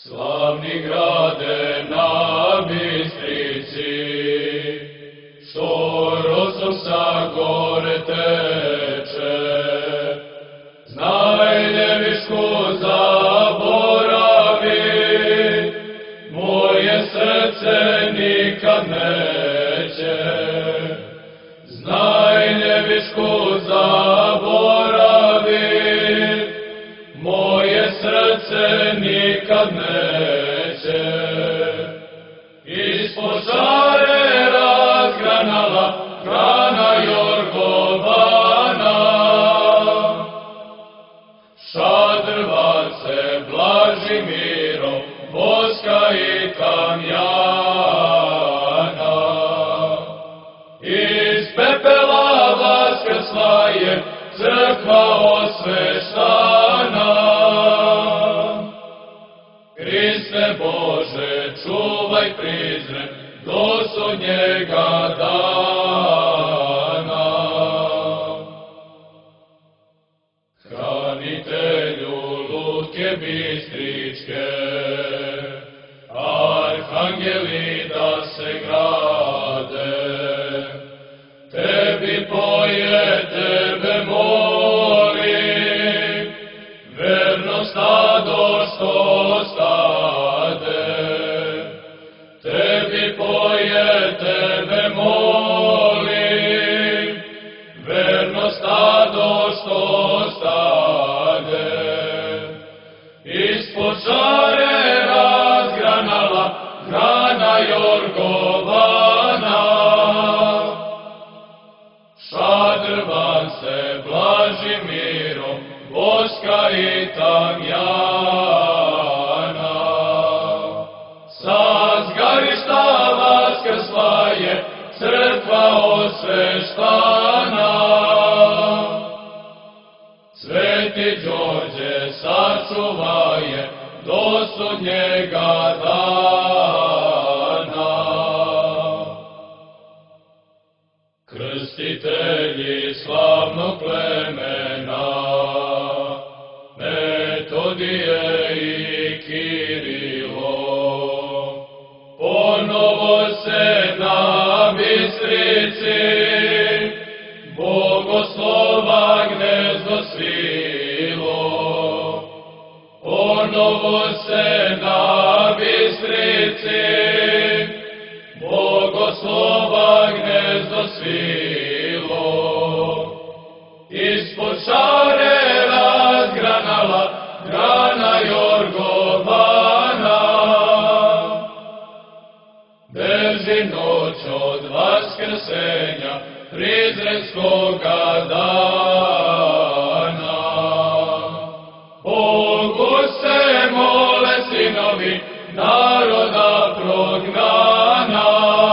Slavni grade na Bistrici, što rosom sa gore teče, znaj nevišku zaboravi, moje srce nikad neće. Znaj nevišku zaboravi, moje srce nikad neće. Ispod šare razgranala grana Jorgovana, šadrvan se Blažimirom, voska i tamjana. Iz pepela vaskrsla je crkva osveštana. Hriste Bože, čuvaj Prizren do sudnjega dana. Hranitelju lutke bistričke, arhangeli da se grade, tebi poje, tebe molim, verno stado što stade. Tebi poje, tebe molim, verno stado što stade. Ispod šare razgranala grana Jorgovana, šadrvan se Blažimirom, voska i tamjana. Sa zgarišta vaskrsla je crkva osveštana. Sveti Đorđe sačuvaje do sudnjega dana. Krstitelji slavnog plemena, Metodije i Kirilo, ponovo se na Bistrici Bogoslova gnezdo svilo. Ponovo se na Bistrici Bogoslova gnezdo svilo. Ispod šare razgranala grana Jorgovana, beži noć od vaskrsenja Prizrenskoga dana. Bogu se mole sinovi naroda prognana,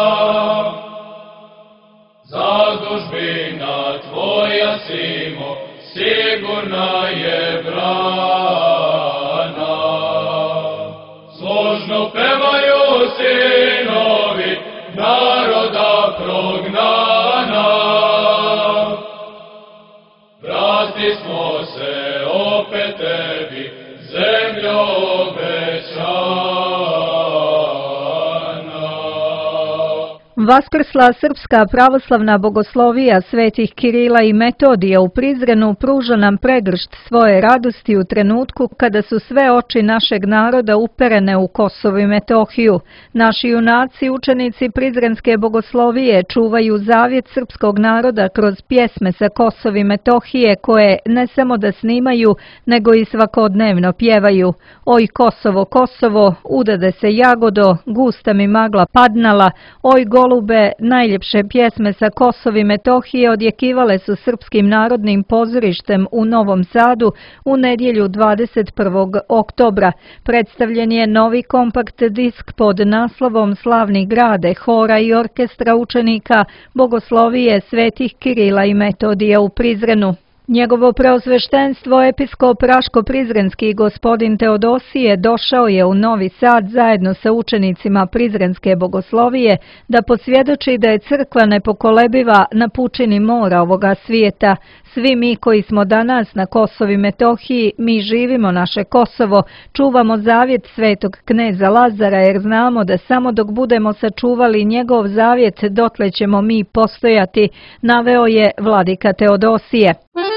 zadužbina tvoja Simo sigurna je brana. Složno pevaju sinovi naroda prognana, vrati smo se opet tebi, zemljo obećana. Vaskrsla srpska pravoslavna bogoslovija svetih Kirila i Metodija u Prizrenu pruža nam pregršt svoje radosti u trenutku kada su sve oči našeg naroda uperene u Kosovo i Metohiju. Naši junaci, učenici Prizrenske bogoslovije, čuvaju zavjet srpskog naroda kroz pjesme sa Kosova i Metohije koje ne samo da snimaju, nego i svakodnevno pjevaju. Oj Kosovo, Kosovo, udade se jagodo, gusta mi magla padnala, oj golube, najljepše pjesme sa Kosova i Metohije odjekivale su Srpskim narodnim pozorištem u Novom Sadu u nedjelju 21. oktobra. Predstavljen je novi kompakt disk pod naslovom Slavni grade hora i orkestra učenika bogoslovije svetih Kirila i Metodija u Prizrenu. Njegovo preosveštenstvo episkop Raško-Prizrenski gospodin Teodosije došao je u Novi Sad zajedno sa učenicima Prizrenske bogoslovije da posvjedoči da je crkva nepokolebiva na pučini mora ovoga svijeta. Svi mi koji smo danas na Kosovu i Metohiji, mi živimo naše Kosovo, čuvamo zavjet svetog kneza Lazara jer znamo da samo dok budemo sačuvali njegov zavjet dotle ćemo mi postojati, naveo je vladika Teodosije.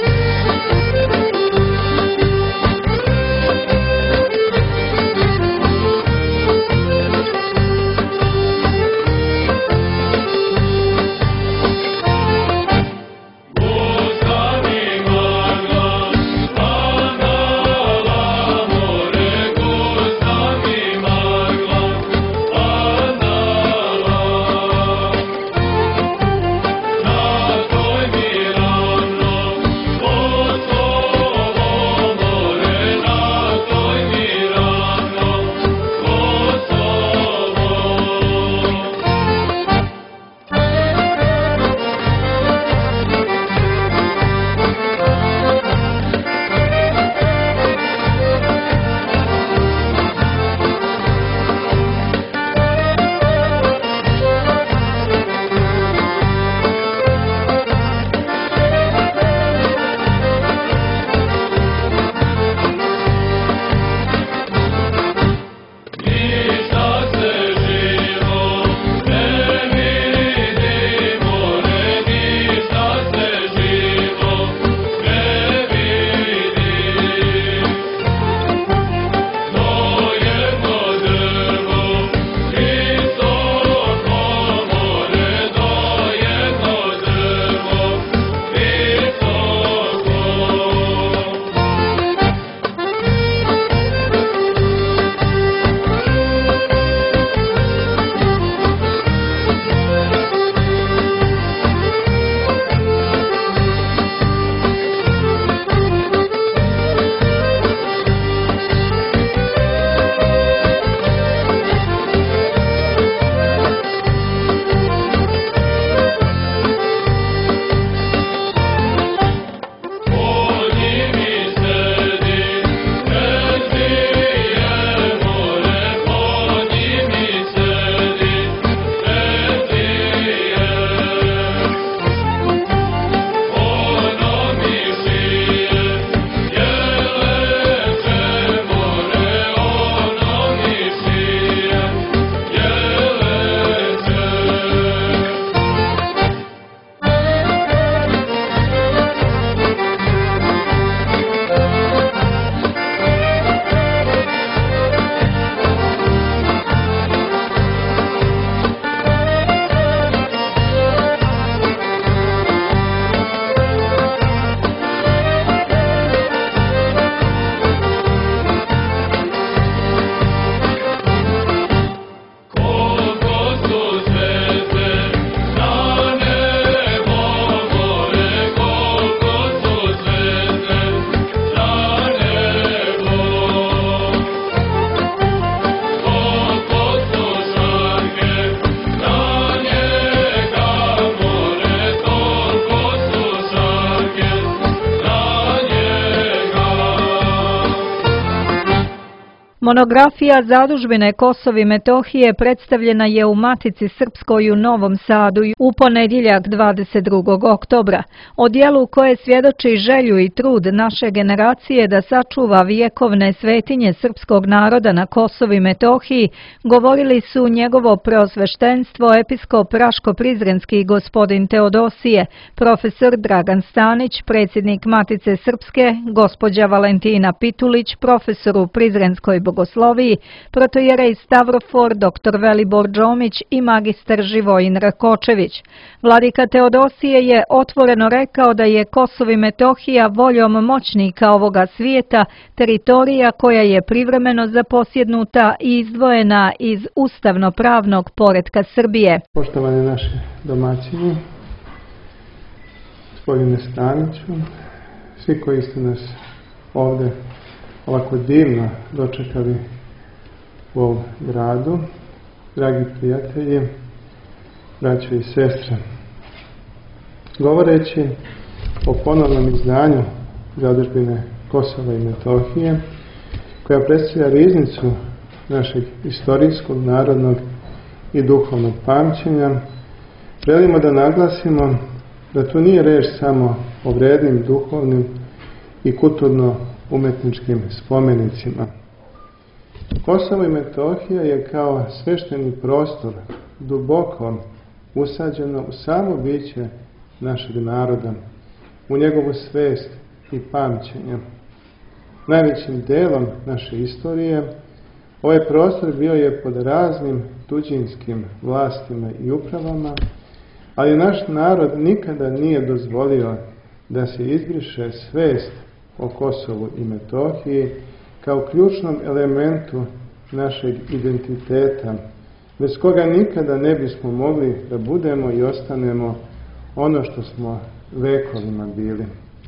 Monografija Zadužbine Kosovo i Metohije predstavljena je u Matici Srpskoj u Novom Sadu u ponedjeljak 22. oktobra. O dijelu koje svjedoči želju i trud naše generacije da sačuva vjekovne svetinje srpskog naroda na Kosovu i Metohiji govorili su njegovo preosveštenstvo episkop Raško-Prizrenski gospodin Teodosije, profesor Dragan Stanić, predsjednik Matice Srpske, gospođa Valentina Pitulić, profesor u Prizrenskoj bogosloviji, protojerej Stavrofor, dr. Velibor Džomić i magistar Živojin Rakočević. Vladika Teodosije je otvoreno rekao da je Kosovo i Metohija voljom moćnika ovoga svijeta teritorija koja je privremeno zaposjednuta i izdvojena iz ustavno-pravnog poretka Srbije. Poštovani naši domaćini, gospodine Staniću, svi koji ste nas ovdje ovako divno dočekali u ovom gradu, dragi prijatelji, braćo i sestre. Govoreći o ponovnom izdanju Zadužbine Kosova i Metohije, koja predstavlja riznicu našeg istorijskog, narodnog i duhovnog pamćenja, želimo da naglasimo da tu nije reč samo o vrednim, duhovnim i kulturno-umetničkim spomenicima. Kosovo i Metohija je kao svešteni prostor duboko usađeno u samo biće našeg naroda, u njegovu svest i pamćenje. Najvećim delom naše istorije ovaj prostor bio je pod raznim tuđinskim vlastima i upravama, ali naš narod nikada nije dozvolio da se izbriše svest o Kosovu i Metohiji kao ključnom elementu našeg identiteta, bez koga nikada ne bismo mogli da budemo i ostanemo ono što smo vekovima bili.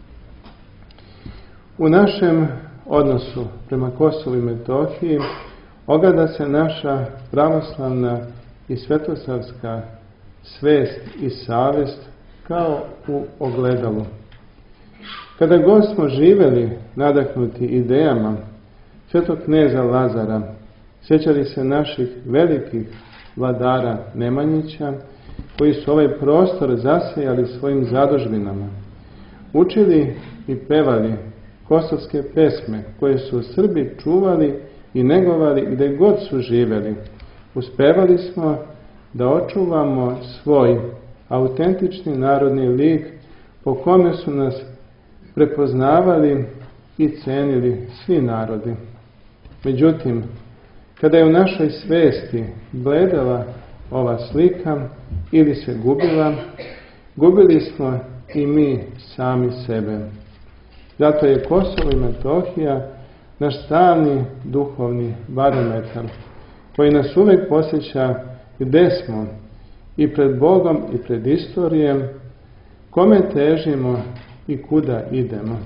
U našem odnosu prema Kosovu i Metohiji ogleda se naša pravoslavna i svetosavska svest i savest kao u ogledalu. Kada god smo živeli nadahnuti idejama svetog kneza Lazara, sjećali se naših velikih vladara Nemanjića, koji su ovaj prostor zasejali svojim zadužbinama, učili i pevali kosovske pesme koje su Srbi čuvali i negovali gdje god su živeli. Uspevali smo da očuvamo svoj autentični narodni lik po kome su nas prepoznavali i cenili svi narodi. Međutim, kada je u našoj svesti bledela ova slika ili se gubila, gubili smo i mi sami sebe. Zato je Kosovo i Metohija naš stalni duhovni barometar, koji nas uvijek posjeća gdje smo i pred Bogom i pred istorijem, kome težimo i kuda idemo.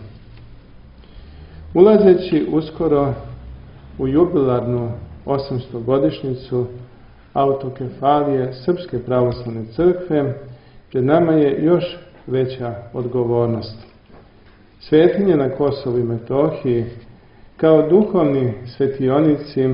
Ulazeći uskoro u jubilarnu 800-godišnjicu autokefalije Srpske pravoslavne crkve, pred nama je još veća odgovornost. Svetinje na Kosovu i Metohiji, kao duhovni svetionici,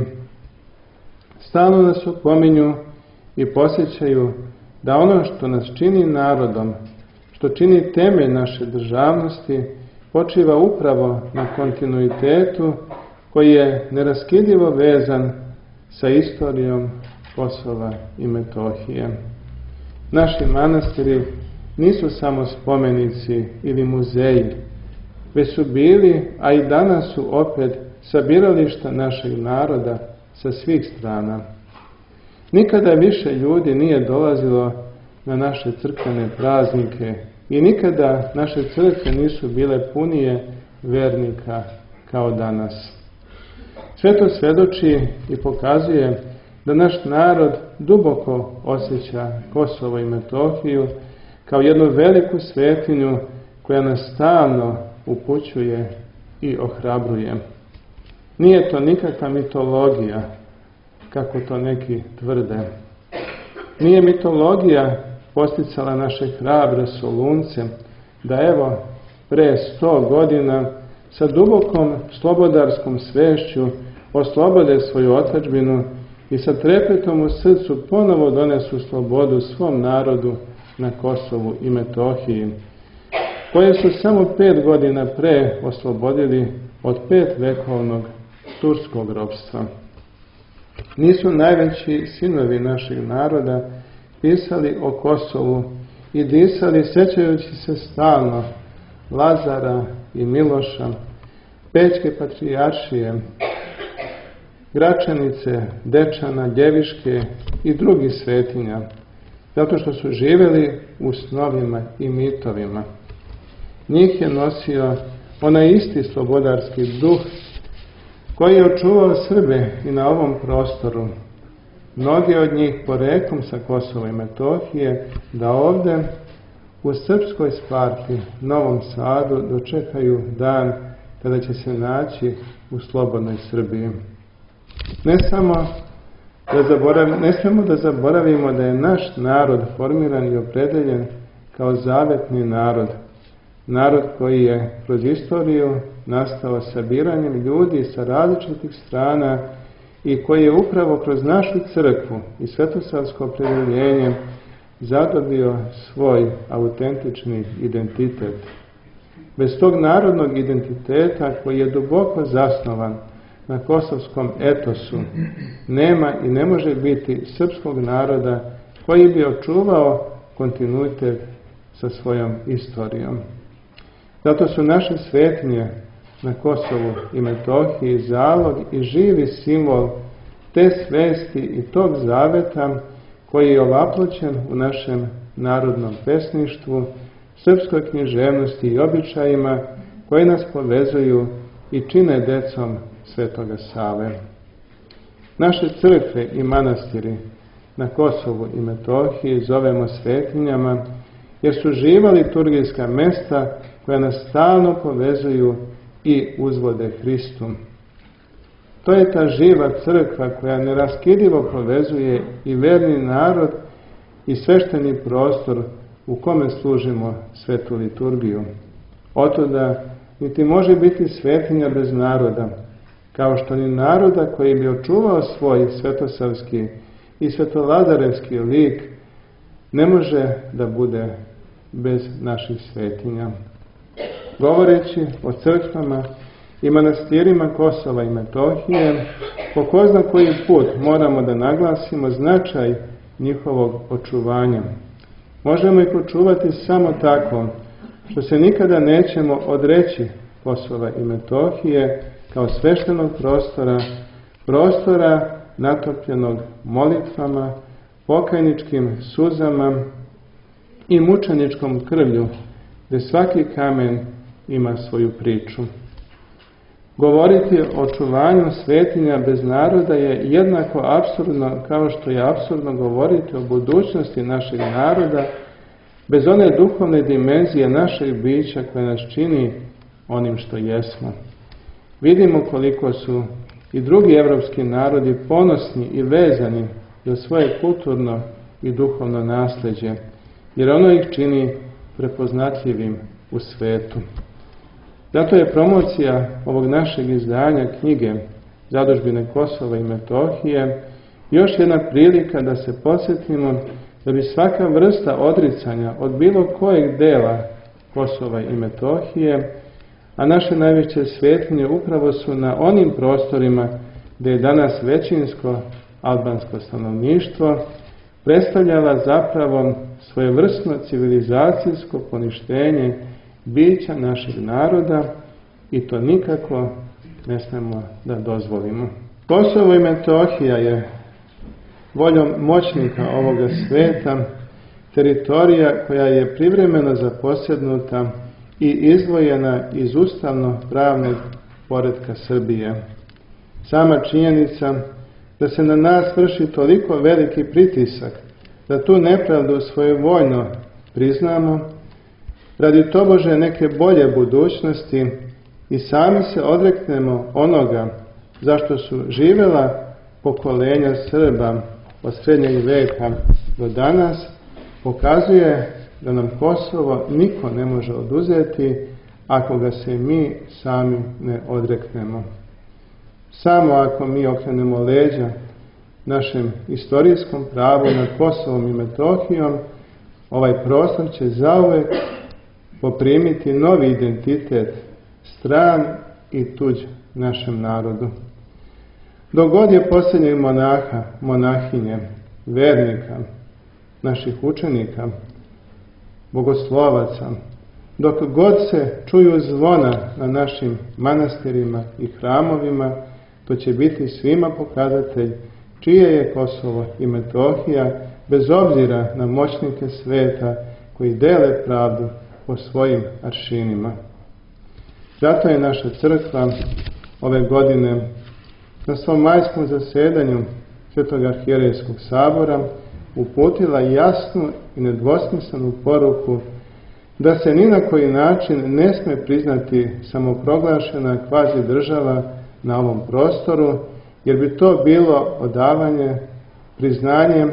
stalno nas opominju i posjećaju da ono što nas čini narodom, što čini temelj naše državnosti, počiva upravo na kontinuitetu koji je neraskidivo vezan sa istorijom Kosova i Metohije. Naši manastiri nisu samo spomenici ili muzeji, već su bili, a i danas su opet, sabirališta našeg naroda sa svih strana. Nikada više ljudi nije dolazilo na naše crkvene praznike i nikada naše crkve nisu bile punije vernika kao danas. Sve to svjedoči i pokazuje da naš narod duboko osjeća Kosovo i Metohiju kao jednu veliku svetinju koja nas stalno upućuje i ohrabruje. Nije to nikakva mitologija, kako to neki tvrde. Nije mitologija posticala naše hrabre Solunce da evo pre 100 godina sa dubokom slobodarskom svešću oslobode svoju otadžbinu i sa trepetom u srcu ponovo donesu slobodu svom narodu na Kosovu i Metohiji, koje su samo 5 godina pre oslobodili od 5-vekovnog turskog ropstva. Nisu najveći sinovi našeg naroda pisali o Kosovu i disali sjećajući se stalno Lazara i Miloša, Pećke patrijaršije, Gračanice, Dečana, Ljeviške i drugih svetinja, zato što su živjeli u snovima i mitovima. Njih je nosio onaj isti slobodarski duh koji je očuvao Srbe i na ovom prostoru. Mnogi od njih poreklom sa Kosova i Metohije da ovdje u srpskoj Sparti, Novom Sadu, dočekaju dan kada će se naći u slobodnoj Srbiji. Ne smemo da zaboravimo da je naš narod formiran i opredeljen kao zavetni narod. Narod koji je kroz istoriju nastao sabiranjem ljudi sa različitih strana i koji je upravo kroz našu crkvu i svetosavsko opredjeljenje zadobio svoj autentični identitet. Bez tog narodnog identiteta koji je duboko zasnovan na kosovskom etosu, nema i ne može biti srpskog naroda koji bi očuvao kontinuitet sa svojom istorijom. Zato su naše svetinje na Kosovu i Metohiji zalog i živi simbol te svesti i tog zaveta koji je ovaploćen u našem narodnom pesništvu, srpskoj književnosti i običajima koji nas povezuju i čine decom Svetoga Save. Naše crkve i manastiri na Kosovu i Metohiji zovemo svetinjama jer su živa liturgijska mesta koja nas stalno povezuju i uzvode Hristu. To je ta živa crkva koja neraskidivo povezuje i verni narod i svešteni prostor u kome služimo svetu liturgiju. Otuda niti može biti svetinja bez naroda, kao što ni naroda koji bi očuvao svoj svetosavski i svetovladarevski lik ne može da bude bez naših svetinja. Govoreći o crkvama i manastirima Kosova i Metohije, po ko zna koji put moramo da naglasimo značaj njihovog očuvanja. Možemo ih očuvati samo tako što se nikada nećemo odreći Kosova i Metohije kao sveštenog prostora natopljenog molitvama, pokajničkim suzama i mučeničkom krvlju, gdje svaki kamen ima svoju priču. Govoriti o očuvanju svetinja bez naroda je jednako apsurdno kao što je apsurdno govoriti o budućnosti našeg naroda bez one duhovne dimenzije našeg bića koja nas čini onim što jesmo. Vidimo koliko su i drugi evropski narodi ponosni i vezani za svoje kulturno i duhovno nasljeđe, jer ono ih čini prepoznatljivim u svetu. Zato je promocija ovog našeg izdanja knjige Zadužbine Kosova i Metohije još jedna prilika da se podsjetimo da bi svaka vrsta odricanja od bilo kojeg dela Kosova i Metohije, a naše najveće svetinje upravo su na onim prostorima gdje je danas većinsko albansko stanovništvo, predstavljala zapravo svojevrsno civilizacijsko poništenje bića našeg naroda i to nikako ne smemo da dozvolimo. Kosovo i Metohija je voljom moćnika ovoga sveta teritorija koja je privremeno zaposjednuta i izdvojena iz ustavno-pravnog poretka Srbije. Sama činjenica da se na nas vrši toliko veliki pritisak da tu nepravdu svojevoljno priznamo, radi tobože neke bolje budućnosti i sami se odreknemo onoga zašto su živjela pokolenja Srba od srednjeg veka do danas, pokazuje da nam Kosovo niko ne može oduzeti ako ga se mi sami ne odreknemo. Samo ako mi okrenemo leđa našem istorijskom pravu nad Kosovom i Metohijom, ovaj prostor će zauvek poprimiti novi identitet, stran i tuđ našem narodu. Dok god je posljednjeg monaha, monahinje, vernika, naših učenika, bogoslovaca, dok god se čuju zvona na našim manastirima i hramovima, to će biti svima pokazatelj čije je Kosovo i Metohija, bez obzira na moćnike sveta koji dele pravdu po svojim aršinima. Zato je naša crkva ove godine na svom majskom zasedanju Svetog arhijerejskog sabora uputila jasnu i nedvosmislenu poruku da se ni na koji način ne sme priznati samoproglašena kvazi država na ovom prostoru, jer bi to bilo odavanje, priznanjem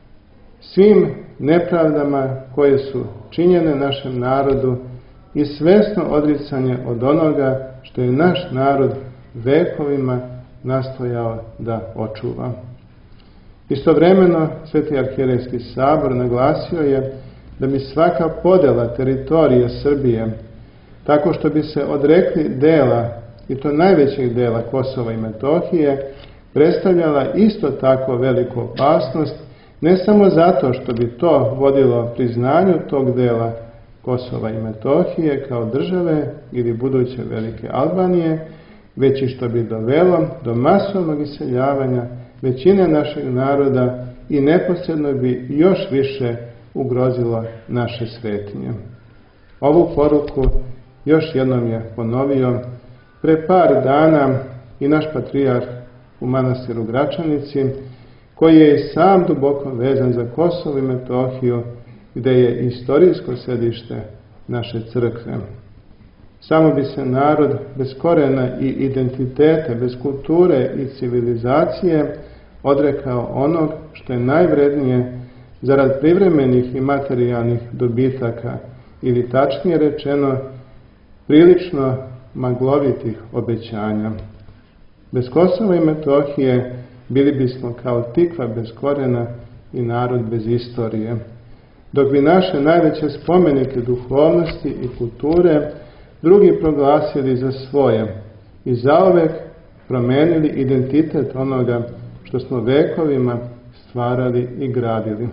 svim nepravdama koje su činjene našem narodu i svesno odricanje od onoga što je naš narod vekovima nastojao da očuva. Istovremeno, Sveti arhijerejski sabor naglasio je da bi svaka podela teritorije Srbije, tako što bi se odrekli dela, i to najvećeg dela Kosova i Metohije, predstavljala isto tako veliku opasnost, ne samo zato što bi to vodilo priznanju tog dela Kosova i Metohije kao države ili buduće Velike Albanije, već i što bi dovelo do masovnog iseljavanja većine našeg naroda i neposredno bi još više ugrozilo naše svetinje. Ovu poruku još jednom je ponovio pre par dana i naš patrijarh u manastiru Gračanici, koji je i sam duboko vezan za Kosovo i Metohiju, gde je istorijsko sedište naše crkve. Samo bi se narod bez korena i identiteta, bez kulture i civilizacije odrekao onog što je najvrednije zarad privremenih i materijalnih dobitaka ili tačnije rečeno prilično maglovitih obećanja. Bez Kosova i Metohije bili bismo kao tikva bez korena i narod bez istorije, dok bi naše najveće spomenike duhovnosti i kulture drugi proglasili za svoje i zauvek promenili identitet onoga što smo vekovima stvarali i gradili.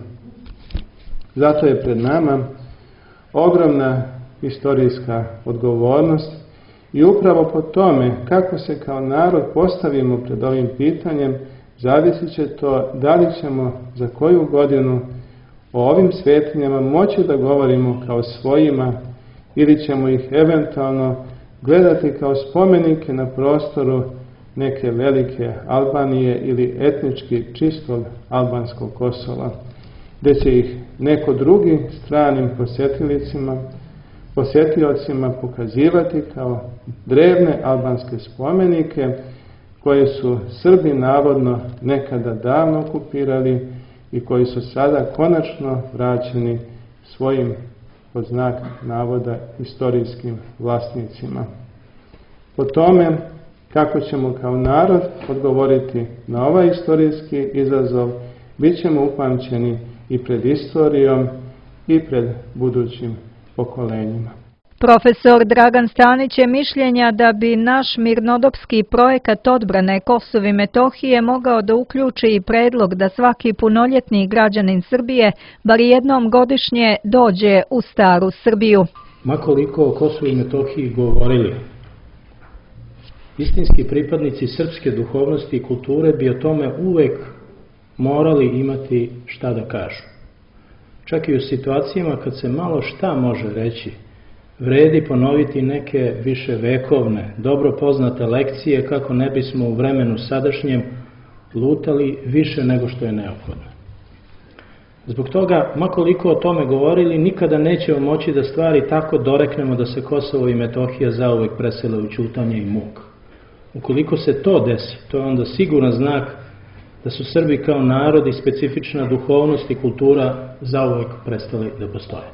Zato je pred nama ogromna istorijska odgovornost i upravo po tome kako se kao narod postavimo pred ovim pitanjem, zavisit će to da li ćemo za koju godinu o ovim svetinjama moći da govorimo kao svojima ili ćemo ih eventualno gledati kao spomenike na prostoru neke velike Albanije ili etnički čistog albanskog Kosova, gde će ih neko drugi stranim posjetiocima pokazivati kao drevne albanske spomenike koje su Srbi navodno nekada davno okupirali i koji su sada konačno vraćeni svojim, pod znak navoda, istorijskim vlasnicima. Po tome, kako ćemo kao narod odgovoriti na ovaj istorijski izazov, bit ćemo upamćeni i pred istorijom i pred budućim pokolenjima. Profesor Dragan Stanić je mišljenja da bi naš mirnodopski projekat odbrane Kosova i Metohije mogao da uključi i predlog da svaki punoljetni građanin Srbije bar jednom godišnje dođe u staru Srbiju. Ma koliko o Kosovu i Metohiji govorili, istinski pripadnici srpske duhovnosti i kulture bi o tome uvek morali imati šta da kažu. Čak i u situacijama kad se malo šta može reći, vredi ponoviti neke više vekovne, dobro poznate lekcije kako ne bismo u vremenu sadašnjem lutali više nego što je neophodno. Zbog toga, ma koliko o tome govorili, nikada nećemo moći da stvari tako doreknemo da se Kosovo i Metohija zauvek presele u ćutanje i muk. Ukoliko se to desi, to je onda siguran znak da su Srbi kao narod i specifična duhovnost i kultura zauvek prestali da postoje.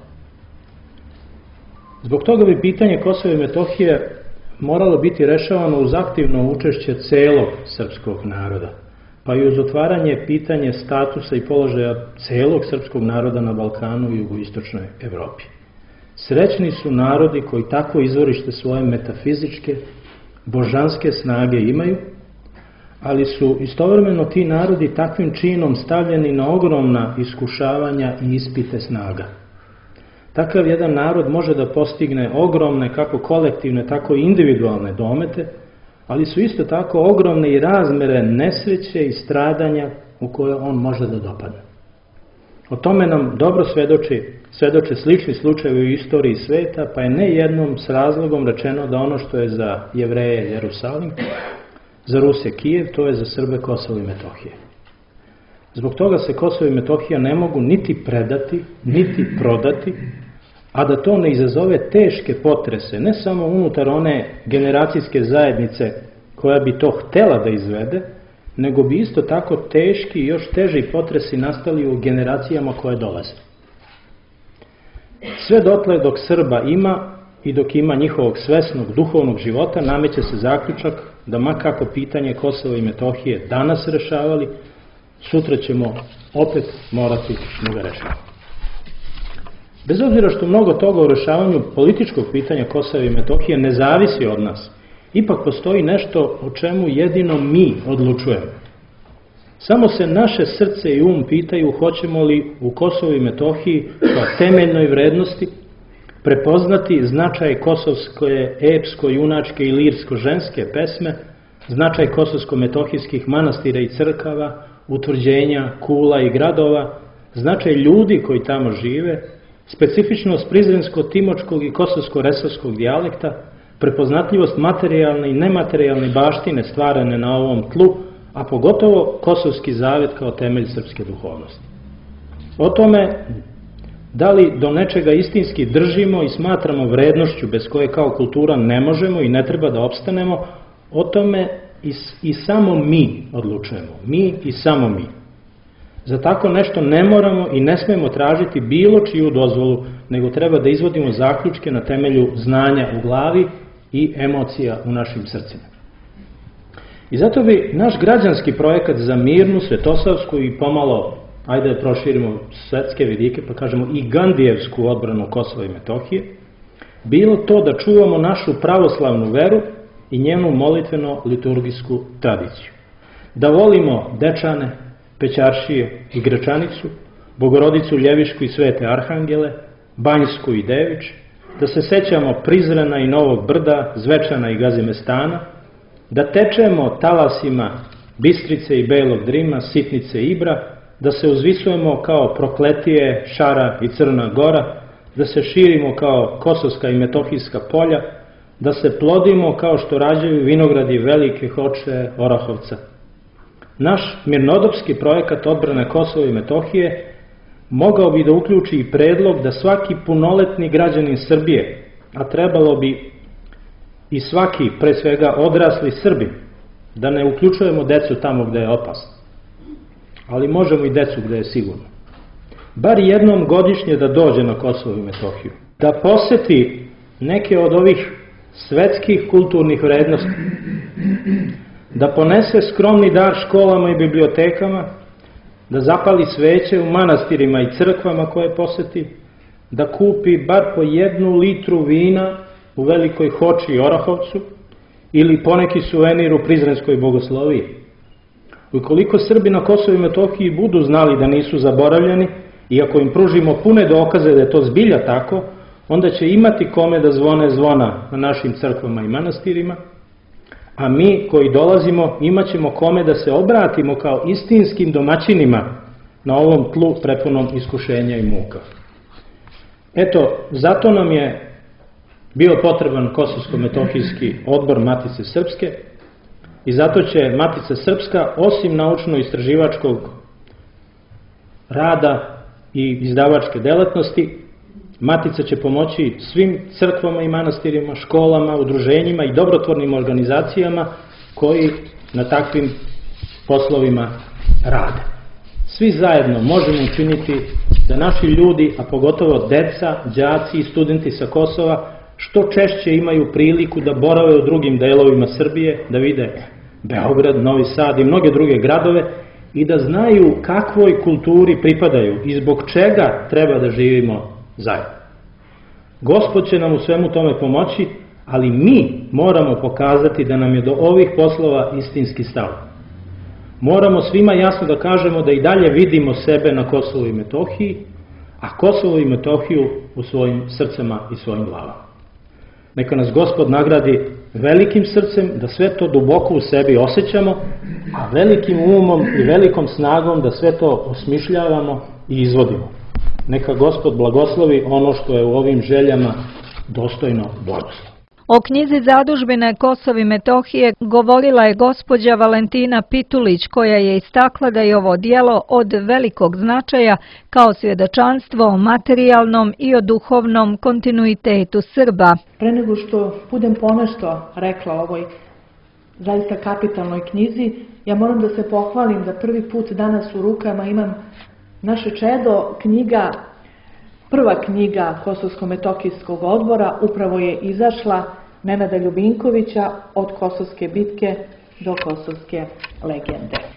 Zbog toga bi pitanje Kosova i Metohije moralo biti rešavano uz aktivno učešće celog srpskog naroda, pa i uz otvaranje pitanje statusa i položaja celog srpskog naroda na Balkanu i jugoistočnoj Evropi. Srećni su narodi koji tako izvorište svoje metafizičke, božanske snage imaju, ali su istovremeno ti narodi takvim činom stavljeni na ogromna iskušavanja i ispite snaga. Takav jedan narod može da postigne ogromne, kako kolektivne, tako i individualne domete, ali su isto tako ogromne i razmere nesreće i stradanja u koje on može da dopadne. O tome nam dobro svedoče slični slučajevi u istoriji sveta, pa je ne jednom s razlogom rečeno da ono što je za Jevreje Jerusalim, za Ruse Kijev, to je za Srbe Kosovo i Metohije. Zbog toga se Kosovo i Metohija ne mogu niti predati, niti prodati, a da to ne izazove teške potrese, ne samo unutar one generacijske zajednice koja bi to htela da izvede, nego bi isto tako teški i još teži potresi nastali u generacijama koje dolaze. Sve dotle dok Srba ima i dok ima njihovog svesnog duhovnog života, nameće se zaključak da makako pitanje Kosova i Metohije danas rešavali, sutra ćemo opet morati da ga rešavamo. Bez obzira što mnogo toga u rešavanju političkog pitanja Kosova i Metohije ne zavisi od nas, ipak postoji nešto o čemu jedino mi odlučujemo. Samo se naše srce i pitaju hoćemo li u Kosovu i Metohiji kao temeljnoj vrednosti prepoznati značaj kosovske epsko-junačke i lirsko-ženske pesme, značaj kosovsko-metohijskih manastira i crkava, utvrđenja, kula i gradova, značaj ljudi koji tamo žive, specifičnost prizrensko-timočkog i kosovsko-resavskog dijalekta, prepoznatljivost materijalne i nematerijalne baštine stvarane na ovom tlu, a pogotovo Kosovski zavet kao temelj srpske duhovnosti. O tome da li do nečega istinski držimo i smatramo vrednošću bez koje kao kultura ne možemo i ne treba da opstanemo, o tome i samo mi odlučujemo. Mi i samo mi. Za tako nešto ne moramo i ne smemo tražiti bilo čiju dozvolu, nego treba da izvodimo zaključke na temelju znanja u glavi i emocija u našim srcima. I zato bi naš građanski projekat za mirnu, svetosavsku i pomalo, ajde da proširimo svetske vidike, pa kažemo i Gandijevsku odbranu Kosova i Metohije, bilo to da čuvamo našu pravoslavnu veru i njenu molitveno-liturgijsku tradiciju. Da volimo Dečane, Pećaršije i Gračanicu, Bogorodicu Ljevišku i Svete Arhangele, Banjsku i Devič, da se sećamo Prizrena i Novog Brda, Zvečana i Gazimestana, da tečemo talasima Bistrice i Belog Drima, Sitnice i Ibra, da se uzvisujemo kao Prokletije, Šara i Crna Gora, da se širimo kao Kosovska i Metohijska polja, da se plodimo kao što rađaju vinogradi Velike Hoče, Orahovca. Naš mirnodopski projekat odbrane Kosova i Metohije mogao bi da uključi i predlog da svaki punoletni građanin Srbije, a trebalo bi i svaki, pre svega odrasli Srbin, da ne uključujemo decu tamo gde je opasno, ali možemo i decu gde je sigurno, bar jednom godišnje da dođe na Kosovo i Metohiju, da poseti neke od ovih svetskih kulturnih vrednosti, da ponese skromni dar školama i bibliotekama, da zapali sveće u manastirima i crkvama koje poseti, da kupi bar po 1 litru vina u Velikoj Hoči i Orahovcu ili poneki suvenir u Prizrenskoj bogosloviji. Ukoliko Srbi na Kosovu i Metohiji budu znali da nisu zaboravljeni i ako im pružimo pune dokaze da je to zbilja tako, onda će imati kome da zvone zvona na našim crkvama i manastirima, a mi koji dolazimo imat ćemo kome da se obratimo kao istinskim domaćinima na ovom tlu prepunom iskušenja i muka. Eto, zato nam je bio potreban Kosovsko-metohijski odbor Matice Srpske i zato će Matica Srpska, osim naučno-istraživačkog rada i izdavačke delatnosti, Matica će pomoći svim crkvama i manastirima, školama, udruženjima i dobrotvornim organizacijama koji na takvim poslovima rade. Svi zajedno možemo učiniti da naši ljudi, a pogotovo deca, đaci i studenti sa Kosova, što češće imaju priliku da borave u drugim delovima Srbije, da vide Beograd, Novi Sad i mnoge druge gradove i da znaju kakvoj kulturi pripadaju i zbog čega treba da živimo zajedno. Gospod će nam u svemu tome pomoći, ali mi moramo pokazati da nam je do ovih poslova istinski stalo. Moramo svima jasno da kažemo da i dalje vidimo sebe na Kosovu i Metohiji, a Kosovo i Metohiju u svojim srcima i svojim glavama. Neka nas Gospod nagradi velikim srcem da sve to duboko u sebi osjećamo, a velikim umom i velikom snagom da sve to osmišljavamo i izvodimo. Neka Gospod blagoslovi ono što je u ovim željama dostojno blagoslov. O knjizi Zadužbine Kosova i Metohije govorila je gospođa Valentina Pitulić, koja je istakla da je ovo djelo od velikog značaja kao svjedočanstvo o materijalnom i o duhovnom kontinuitetu Srba. Pre nego što budem ponešto rekla o ovoj zaista kapitalnoj knjizi, ja moram da se pohvalim da prvi put danas u rukama imam naše čedo knjiga, prva knjiga Kosovsko-metohijskog odbora, upravo je izašla, Nenada Ljubinkovića, Od Kosovske bitke do Kosovske legende.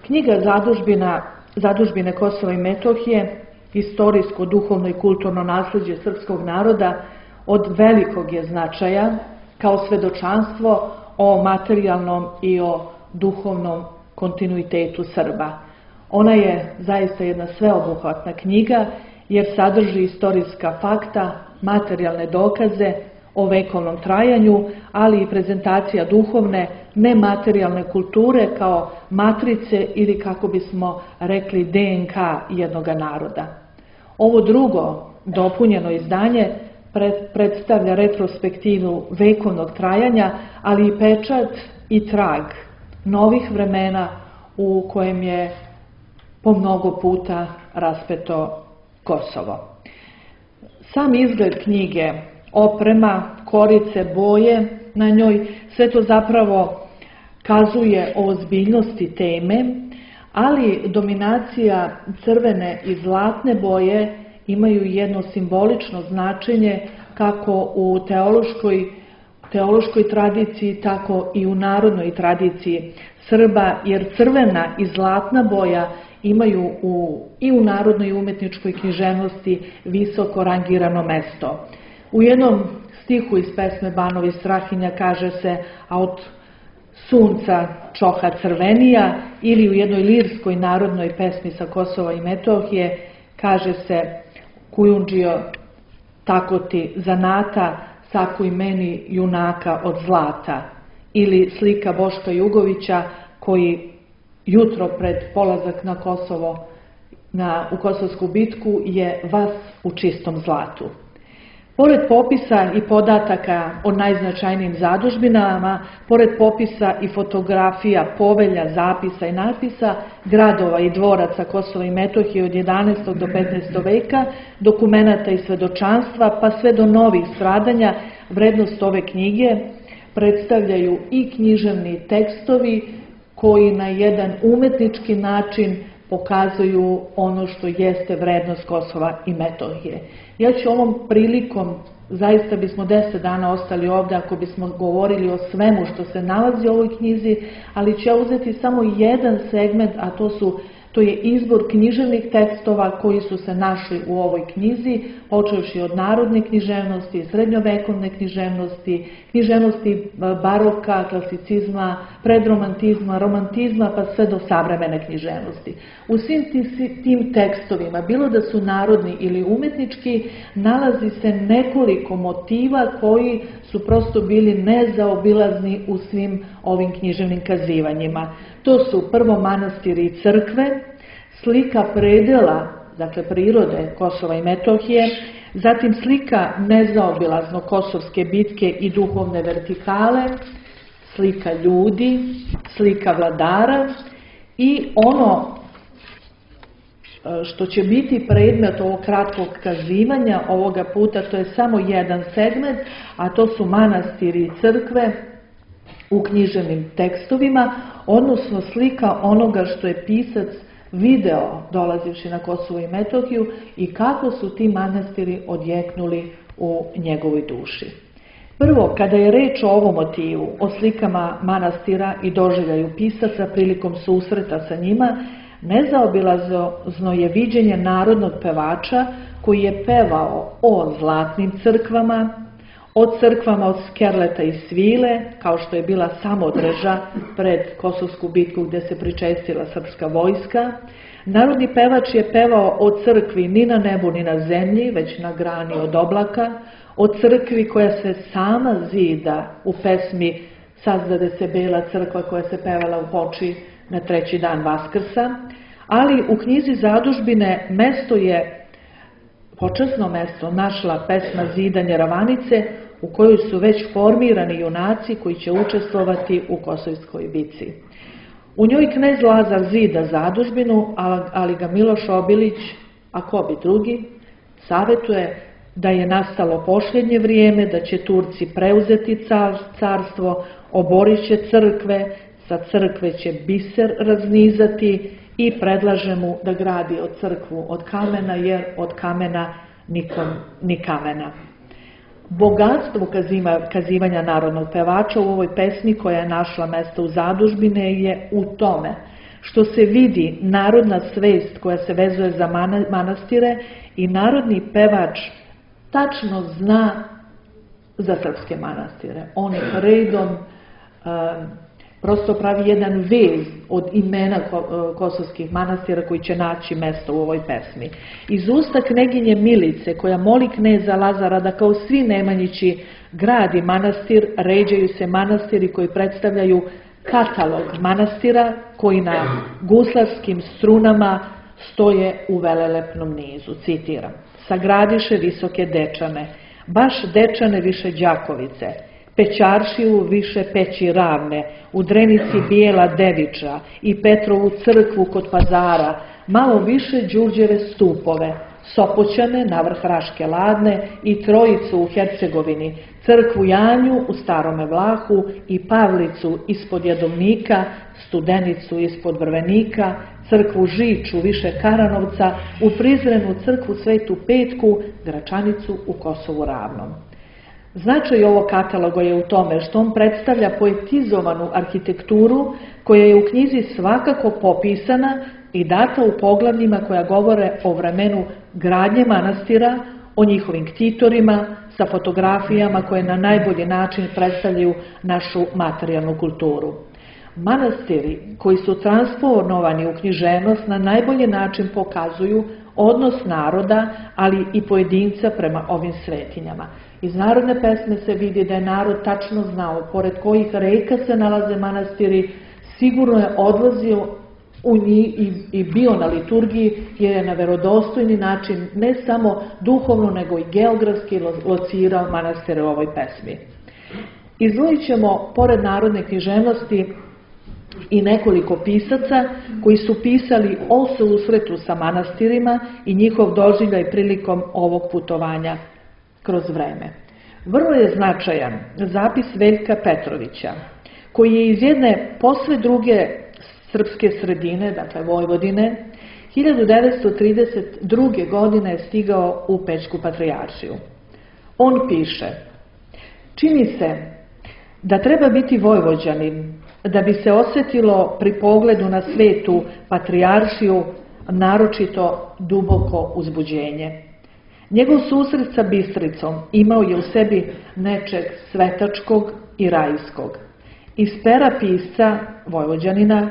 Knjiga Zadužbine Kosova i Metohije, istorijsko, duhovno i kulturno nasleđe srpskog naroda, od velikog je značaja kao svedočanstvo o materijalnom i o duhovnom kontinuitetu Srba. Ona je zaista jedna sveobuhvatna knjiga jer sadrži istorijska fakta, materijalne dokaze o vekovnom trajanju, ali i prezentacija duhovne, nematerijalne kulture kao matrice ili, kako bismo rekli, DNK jednoga naroda. Ovo drugo dopunjeno izdanje predstavlja retrospektivu vekovnog trajanja, ali i pečat i trag novih vremena u kojem je po mnogo puta raspeto Kosovo. Sam izgled knjige, oprema, korice, boje na njoj, sve to zapravo kazuje o ozbiljnosti teme, ali dominacija crvene i zlatne boje imaju jedno simbolično značenje kako u teološkoj tradiciji, tako i u narodnoj tradiciji Srba, jer crvena i zlatna boja imaju i u narodnoj i umetničkoj književnosti visoko rangirano mesto. U jednom stihu iz pesme Banovi Strahinja kaže se: a od sunca čoha crvenija, ili u jednoj lirskoj narodnoj pesmi sa Kosova i Metohije kaže se: Kujundžio, tako ti zanata, sakuj meni junaka od zlata. Ili slika Boška Jugovića koji jutro pred polazak na Kosovo, u Kosovsku bitku, je vas u čistom zlatu. Pored popisa i podataka o najznačajnijim zadužbinama, pored popisa i fotografija, povelja, zapisa i natpisa, gradova i dvoraca Kosova i Metohije od 11. do 15. veka, dokumenata i svedočanstva, pa sve do novih stradanja, vrednost ove knjige predstavljaju i književni tekstovi koji na jedan umetnički način pokazuju ono što jeste vrednost Kosova i Metohije. Ja ću ovom prilikom, zaista bismo 10 dana ostali ovdje ako bismo govorili o svemu što se nalazi u ovoj knjizi, ali ću ja uzeti samo jedan segment, a to je izbor književnih tekstova koji su se našli u ovoj knjizi, počevši od narodne književnosti, srednjovekovne književnosti baroka, klasicizma, predromantizma, romantizma, pa sve do savremene književnosti. U svim tim tekstovima, bilo da su narodni ili umetnički, nalazi se nekoliko motiva koji su prosto bili nezaobilazni u svim ovim književnim kazivanjima. To su prvo manastiri i crkve, slika predela, dakle prirode Kosova i Metohije, zatim slika nezaobilazno kosovske bitke i duhovne vertikale, slika ljudi, slika vladara i ono što će biti predmet ovog kratkog kazivanja ovoga puta, to je samo jedan segment, a to su manastiri i crkve u književnim tekstovima, odnosno slika onoga što je pisac video dolazivši na Kosovo i Metohiju i kako su ti manastiri odjeknuli u njegovoj duši. Prvo, kada je reč o ovom motivu, o slikama manastira i doživljaju pisaca prilikom susreta sa njima, nezaobilazno je viđenje narodnog pevača koji je pevao o zlatnim crkvama, o crkvama od Skerleta i Svile, kao što je bila Samodreža pred Kosovsku bitku gdje se pričestila srpska vojska. Narodni pevač je pevao o crkvi ni na nebu ni na zemlji, već na grani od oblaka, o crkvi koja se sama zida u pesmi Sazdade se bela crkva koja se pevala u Foči na 3. dan Vaskrsa, ali u knjizi Zadužbine počasno mesto našla pesma Zidanje Ravanice, u kojoj su već formirani junaci koji će učestvovati u Kosovskoj bitci. U njoj knez Lazar zida zadužbinu, ali ga Miloš Obilić, a ko bi drugi, savjetuje da je nastalo posljednje vrijeme, da će Turci preuzeti carstvo, oborit će crkve, sa crkve će biser raznizati i predlaže mu da gradi od crkvu od kamena, jer od kamena nikom ni kamena. Bogatstvo kazivanja narodnog pevača u ovoj pesmi koja je našla mesto u zadužbine je u tome što se vidi narodna svest koja se vezuje za manastire i narodni pevač tačno zna za srpske manastire. On redom prosto pravi jedan vez od imena kosovskih manastira koji će naći mesto u ovoj pesmi. Iz usta kneginje Milice, koja moli kneza Lazara da kao svi Nemanjići gradi manastir, ređaju se manastiri koji predstavljaju katalog manastira koji na guslarskim strunama stoje u velelepnom nizu. Citiram: sagradiše visoke Dečane, baš Dečane više Đakovice, Pećaršiju više Peći ravne, u Drenici bijela Deviča i Petrovu crkvu kod Pazara, malo više Đurđeve stupove, Sopoćane na vrh Raške Ladne i Trojicu u Hercegovini, crkvu Janju u Starome Vlahu i Pavlicu ispod Jedovnika, Studenicu ispod Vrvenika, crkvu Žiču više Karanovca, u Prizrenu crkvu Svetu Petku, Gračanicu u Kosovu Ravnom. Značaj ovog kataloga je u tome što on predstavlja poetizovanu arhitekturu koja je u knjizi svakako popisana i data u poglavljima koja govore o vremenu gradnje manastira, o njihovim ktitorima, sa fotografijama koje na najbolji način predstavljaju našu materijalnu kulturu. Manastiri koji su transponovani u književnost na najbolji način pokazuju odnos naroda, ali i pojedinca prema ovim svetinjama. Iz narodne pesme se vidi da je narod tačno znao pored kojih reka se nalaze manastiri, sigurno je odlazio u njih i bio na liturgiji, jer je na verodostojni način ne samo duhovno nego i geografski locirao manastire u ovoj pesmi. Izdvojit ćemo pored narodne književnosti i nekoliko pisaca koji su pisali o susretu sa manastirima i njihov doživljaj prilikom ovog putovanja kroz vreme. Vrlo je značajan zapis Veljka Petrovića, koji je iz jedne posve druge srpske sredine, dakle Vojvodine, 1932. godine stigao u Pećku patrijaršiju. On piše: čini se da treba biti Vojvođanin da bi se osjetilo pri pogledu na Svetu patrijaršiju naročito duboko uzbuđenje. Njegov susret sa Bistricom imao je u sebi nečeg svetačkog i rajskog. Iz pera pisca Vojvođanina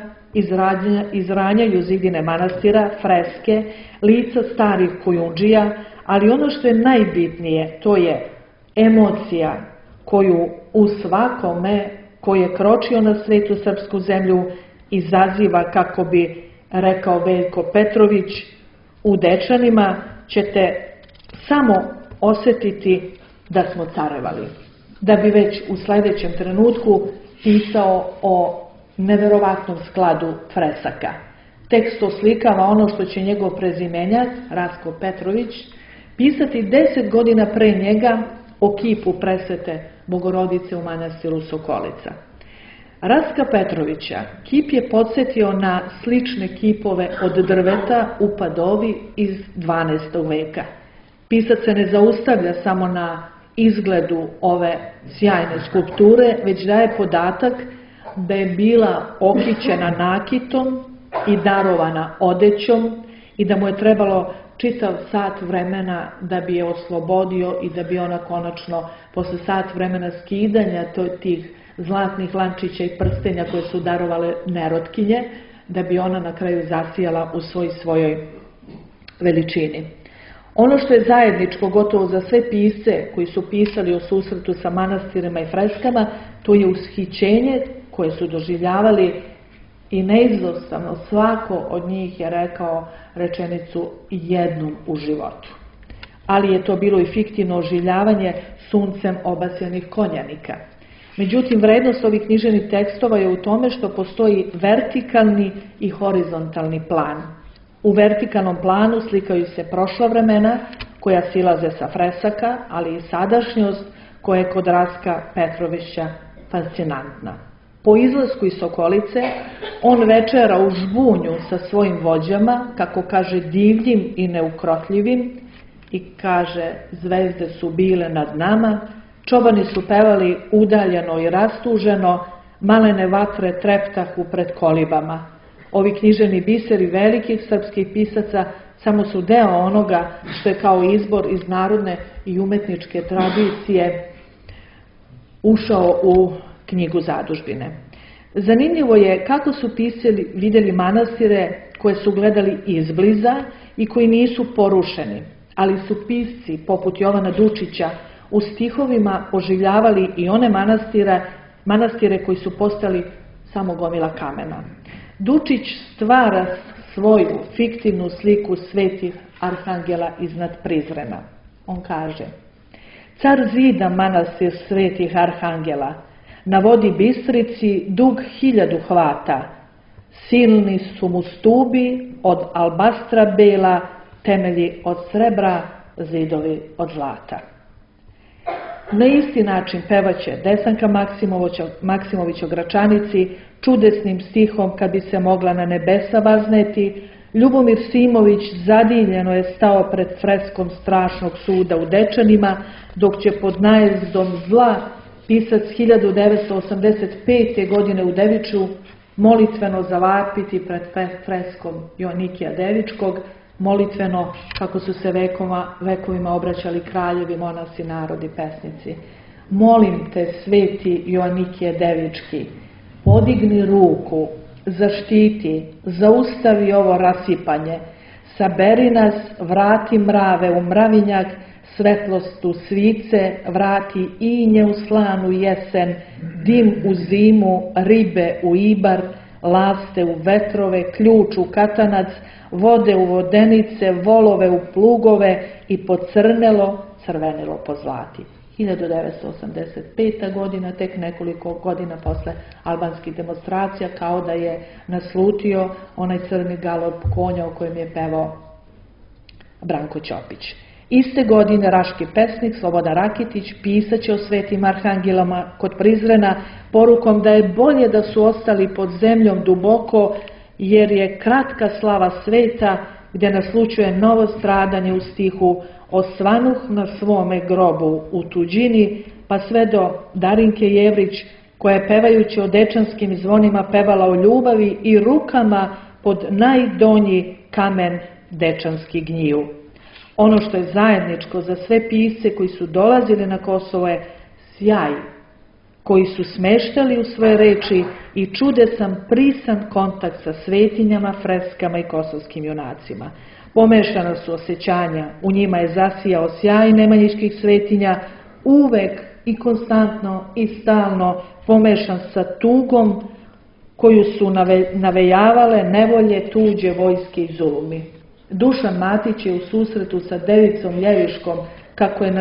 izranjaju zidine manastira, freske, lica starih kujundžija, ali ono što je najbitnije, to je emocija koju u svakome ko je kročio na svetu srpsku zemlju izaziva, kako bi rekao Veljko Petrović, u Dečanima ćete samo osjetiti da smo carevali, da bi već u sljedećem trenutku pisao o neverovatnom skladu fresaka. Tekst oslikava ono što će njegov prezimenjak, Rasko Petrović, pisati 10 godina pre njega o kipu presvete Bogorodice u manastiru Sokolica. Raska Petrovića kip je podsjetio na slične kipove od drveta u Padovi iz 12. veka. Pisac se ne zaustavlja samo na izgledu ove sjajne skulpture, već daje podatak da je bila okićena nakitom i darovana odećom i da mu je trebalo čitav sat vremena da bi je oslobodio i da bi ona konačno posle sat vremena skidanja tih zlatnih lančića i prstenja koje su darovale nerotkinje, da bi ona na kraju zasijala u svojoj veličini. Ono što je zajedničko gotovo za sve pisce koji su pisali o susretu sa manastirima i freskama, to je ushićenje koje su doživljavali i neizostavno svako od njih je rekao rečenicu jednom u životu. Ali je to bilo i fiktivno oživljavanje suncem obasjanih konjanika. Međutim, vrednost ovih književnih tekstova je u tome što postoji vertikalni i horizontalni plan. U vertikalnom planu slikaju se prošla vremena koja silaze sa fresaka, ali i sadašnjost koja je kod Raska Petrovića fascinantna. Po izlasku iz Sokolice, on večera u žbunju sa svojim vođama, kako kaže divljim i neukrotljivim, i kaže zvezde su bile nad nama, čobani su pevali udaljeno i rastuženo, malene vatre treptahu pred kolibama. Ovi književni biseri velikih srpskih pisaca samo su deo onoga što je kao izbor iz narodne i umetničke tradicije ušao u knjigu zadužbine. Zanimljivo je kako su pisali, vidjeli manastire koje su gledali izbliza i koji nisu porušeni, ali su pisci poput Jovana Dučića u stihovima oživljavali i one manastire koji su postali samo gomila kamena. Dučić stvara svoju fiktivnu sliku svetih arhangela iznad Prizrena. On kaže: car zida manastir svetih arhangela, na vodi Bistrici dug 1000 hvata, silni su mu stubi od albastra bela, temelji od srebra, zidovi od zlata. Na isti način pevaće Desanka Maksimović o Gračanici čudesnim stihom Kad bi se mogla na nebesa vazneti. Ljubomir Simović zadivljeno je stao pred freskom strašnog suda u Dečanima, dok će pod najezdom zla pisac 1985. godine u Deviču molitveno zavapiti pred freskom Joannikija Devičkog, molitveno kako su se vekovima obraćali kraljevi, monasi, narodi, pesnici. Molim te, sveti Joannikije Devički, podigni ruku, zaštiti, zaustavi ovo rasipanje, saberi nas, vrati mrave u mravinjak, svetlost u svice, vrati inje u slanu jesen, dim u zimu, ribe u ibar, laste u vetrove, ključ u katanac, vode u vodenice, volove u plugove i pocrnelo, crvenilo pozlati. 1985. godina, tek nekoliko godina posle albanskih demonstracija, kao da je naslutio onaj crni galop konja o kojem je pevao Branko Ćopić. Iste godine raški pesnik Slobodan Rakitić pisaće o svetim arhangelama kod Prizrena porukom da je bolje da su ostali pod zemljom duboko, jer je kratka slava sveta, gdje naslučuje novo stradanje u stihu Osvanuh na svome grobu u tuđini, pa sve do Darinke Jevrić, koja je pevajući o dečanskim zvonima pevala o ljubavi i rukama pod najdonji kamen dečanski gniju. Ono što je zajedničko za sve pisce koji su dolazili na Kosovo je sjaj, koji su smeštali u svoje reči i čudesan, prisan kontakt sa svetinjama, freskama i kosovskim junacima. Pomešana su osjećanja, u njima je zasijao sjaj nemanjiških svetinja, uvek i konstantno i stalno pomešan sa tugom koju su navejavale nevolje, tuđe, vojske i zulumi. Dušan Matić je u susretu sa Devicom Ljeviškom, kako je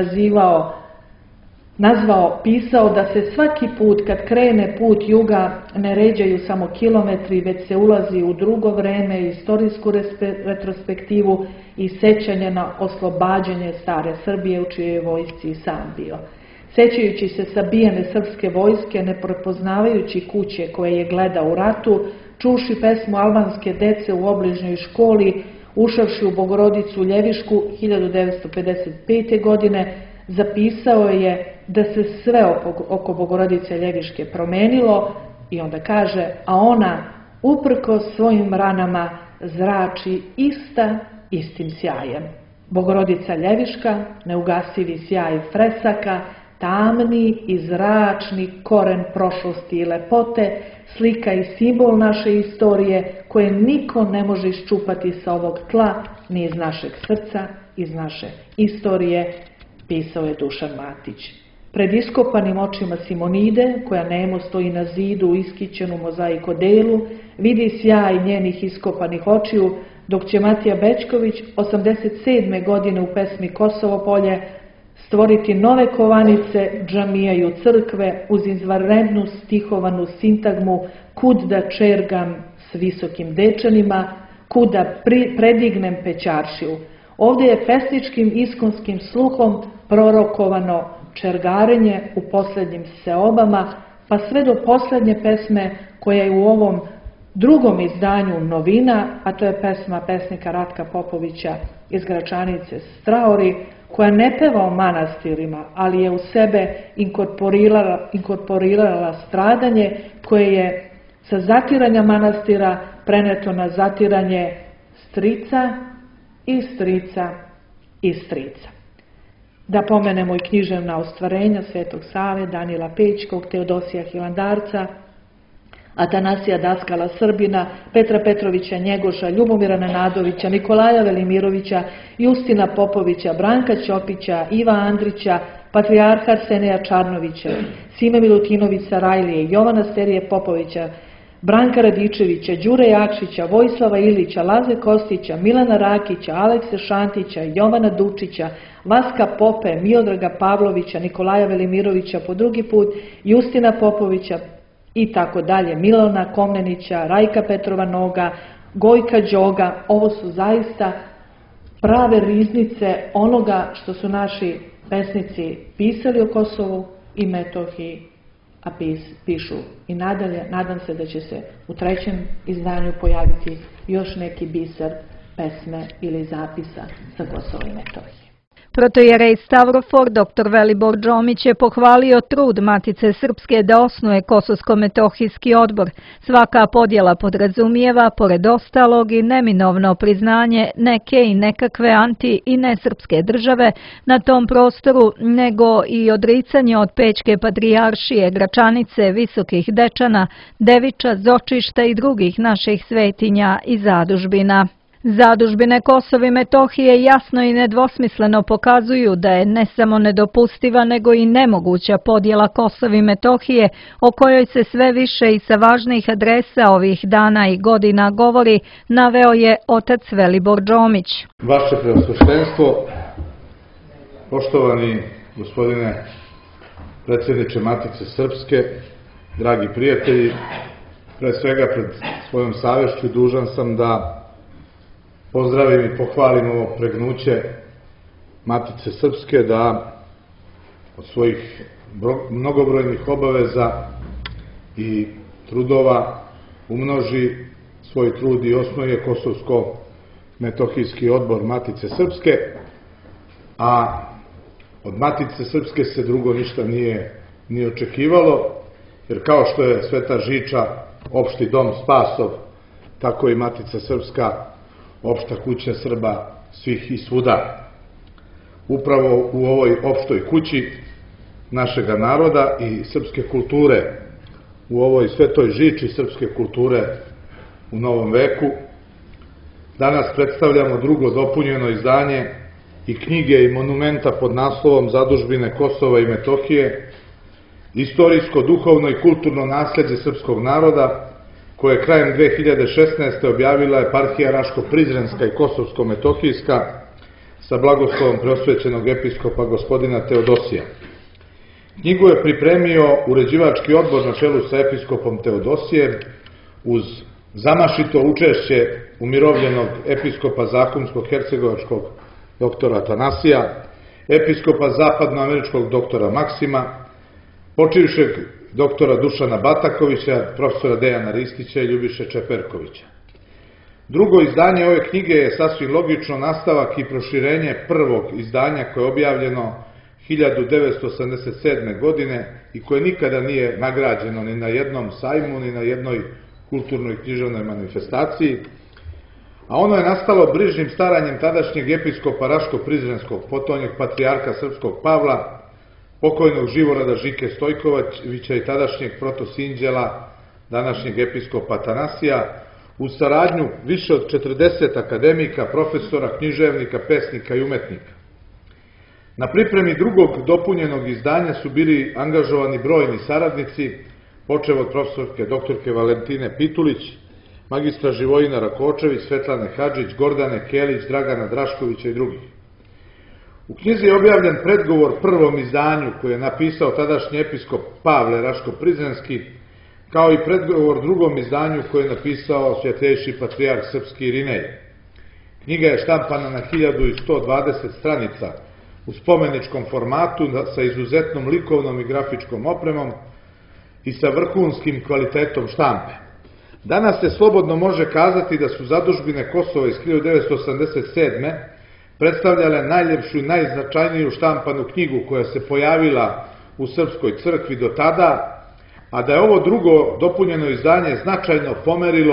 pisao da se svaki put kad krene put juga ne ređaju samo kilometri, već se ulazi u drugo vreme, istorijsku retrospektivu i sećanje na oslobađanje stare Srbije u čijoj je vojsci i sam bio. Sećajući se sabijene srpske vojske, ne prepoznavajući kuće koje je gledao u ratu, čuši pesmu albanske dece u obližnjoj školi, ušavši u Bogorodicu Ljevišku 1955. godine, zapisao je da se sve oko Bogorodice Ljeviške promenilo i onda kaže, a ona uprkos svojim ranama zrači istim sjajem. Bogorodica Ljeviška, neugasivi sjaj fresaka, tamni i zračni koren prošlosti i lepote, slika i simbol naše istorije koje niko ne može iščupati sa ovog tla, ni iz našeg srca, iz naše istorije, pisao je Dušan Matić. Pred iskopanim očima Simonide, koja nemo stoji na zidu u iskićenu mozaiko-delu, vidi sjaj njenih iskopanih očiju, dok će Matija Bećković 87. godine u pesmi Kosovo polje stvoriti nove kovanice, džamijaju crkve uz izvanrednu stihovanu sintagmu kud da čergam s visokim dečanima, kud da predignem pećaršiju. Ovdje je pesničkim iskonskim sluhom prorokovano čergarenje u posljednjim seobama, pa sve do posljednje pesme koja je u ovom drugom izdanju novina, a to je pesma pesnika Ratka Popovića iz Gračanice Straori, koja ne peva o manastirima, ali je u sebe inkorporirala stradanje koje je sa zatiranja manastira preneto na zatiranje strica i strica i strica. Da pomenemo i književna ostvarenja Svetog Save, Danila Pećkog, Teodosija Hilandarca, Atanasija Daskala Srbina, Petra Petrovića Njegoša, Ljubomira Nenadovića, Nikolaja Velimirovića, Justina Popovića, Branka Ćopića, Iva Andrića, Patrijarha Arsenija Čarnovića, Sime Milutinović Sarajlije, Jovana Sterije Popovića, Branka Radičevića, Đure Jakšića, Vojislava Ilića, Laze Kostića, Milana Rakića, Alekse Šantića, Jovana Dučića, Vaska Pope, Miodraga Pavlovića, Nikolaja Velimirovića po drugi put, Justina Popovića i tako dalje, Milana Komnenića, Rajka Petrova Noga, Gojka Đoga. Ovo su zaista prave riznice onoga što su naši pesnici pisali o Kosovu i Metohiji, a pišu i nadalje. Nadam se da će se u 3. izdanju pojaviti još neki biser pesme ili zapisa sa Kosova i Metohije. Protojerej Stavrofor dr. Velibor Džomić je pohvalio trud Matice Srpske da osnuje Kosovsko-metohijski odbor. Svaka podjela podrazumijeva, pored ostalog, i neminovno priznanje neke i nekakve anti- i nesrpske države na tom prostoru, nego i odricanje od Pećke patrijaršije, Gračanice, Visokih Dečana, Deviča, Zočišta i drugih naših svetinja i zadužbina. Zadužbine Kosova i Metohije jasno i nedvosmisleno pokazuju da je ne samo nedopustiva nego i nemoguća podjela Kosova i Metohije, o kojoj se sve više i sa važnih adresa ovih dana i godina govori, naveo je otac Velibor Džomić. Vaše preosveštenstvo, poštovani gospodine predsjedniče Matice Srpske, dragi prijatelji, pre svega pred svojom savješću dužan sam da pozdravim i pohvalim ovo pregnuće Matice Srpske, da od svojih mnogobrojnih obaveza i trudova umnoži svoj trud i osnuje Kosovsko-metohijski odbor Matice Srpske, a od Matice Srpske se drugo ništa nije ni očekivalo, jer kao što je Sveta Žiča opšti dom Spasov, tako i Matica Srpska opšta kuća Srba svih i svuda. Upravo u ovoj opštoj kući našega naroda i srpske kulture, u ovoj svetoj žiči srpske kulture u novom veku, danas predstavljamo drugo dopunjeno izdanje i knjige i monumenta pod naslovom Zadužbine Kosova i Metohije, istorijsko, duhovno i kulturno nasleđe srpskog naroda, koje krajem 2016. objavila eparhija Raško-Prizrenska i Kosovsko-Metohijska sa blagoslovom preosvećenog episkopa gospodina Teodosija. Knjigu je pripremio uređivački odbor na čelu sa episkopom Teodosijem uz zamašito učešće umirovljenog episkopa Zakumsko-Hercegovačkog doktora Atanasija, episkopa zapadnoameričkog doktora Maksima, počivšeg doktora Dušana Batakovića, profesora Dejana Ristića i Ljubiše Čeperkovića. Drugo izdanje ove knjige je sasvim logično nastavak i proširenje prvog izdanja koje je objavljeno 1987. godine i koje nikada nije nagrađeno ni na jednom sajmu, ni na jednoj kulturnoj književnoj manifestaciji, a ono je nastalo brižnim staranjem tadašnjeg episkopa Raško-Prizrenskog, potonjeg patrijarha Srpskog Pavla, pokojnog Živorada Žike Stojkovića i tadašnjeg protosinđela, današnjeg episkopa Atanasija, uz saradnju više od 40 akademika, profesora, književnika, pesnika i umetnika. Na pripremi drugog dopunjenog izdanja su bili angažovani brojni saradnici, počev od profesorke doktorke Valentine Pitulić, magistra Živojina Rakočević, Svetlane Hadžić, Gordane Kelić, Dragana Draškovića i drugih. U knjizi je objavljen predgovor prvom izdanju koje je napisao tadašnji episkop Pavle Raško-Prizrenski, kao i predgovor drugom izdanju koje je napisao svjetejši patrijarh Srpski Irinej. Knjiga je štampana na 1120 stranica u spomeničkom formatu sa izuzetnom likovnom i grafičkom opremom i sa vrhunskim kvalitetom štampe. Danas se slobodno može kazati da su Zadužbine Kosova iz 1987. predstavljale najljepšu i najznačajniju štampanu knjigu koja se pojavila u Srpskoj crkvi do tada, a da je ovo drugo dopunjeno izdanje značajno pomerilo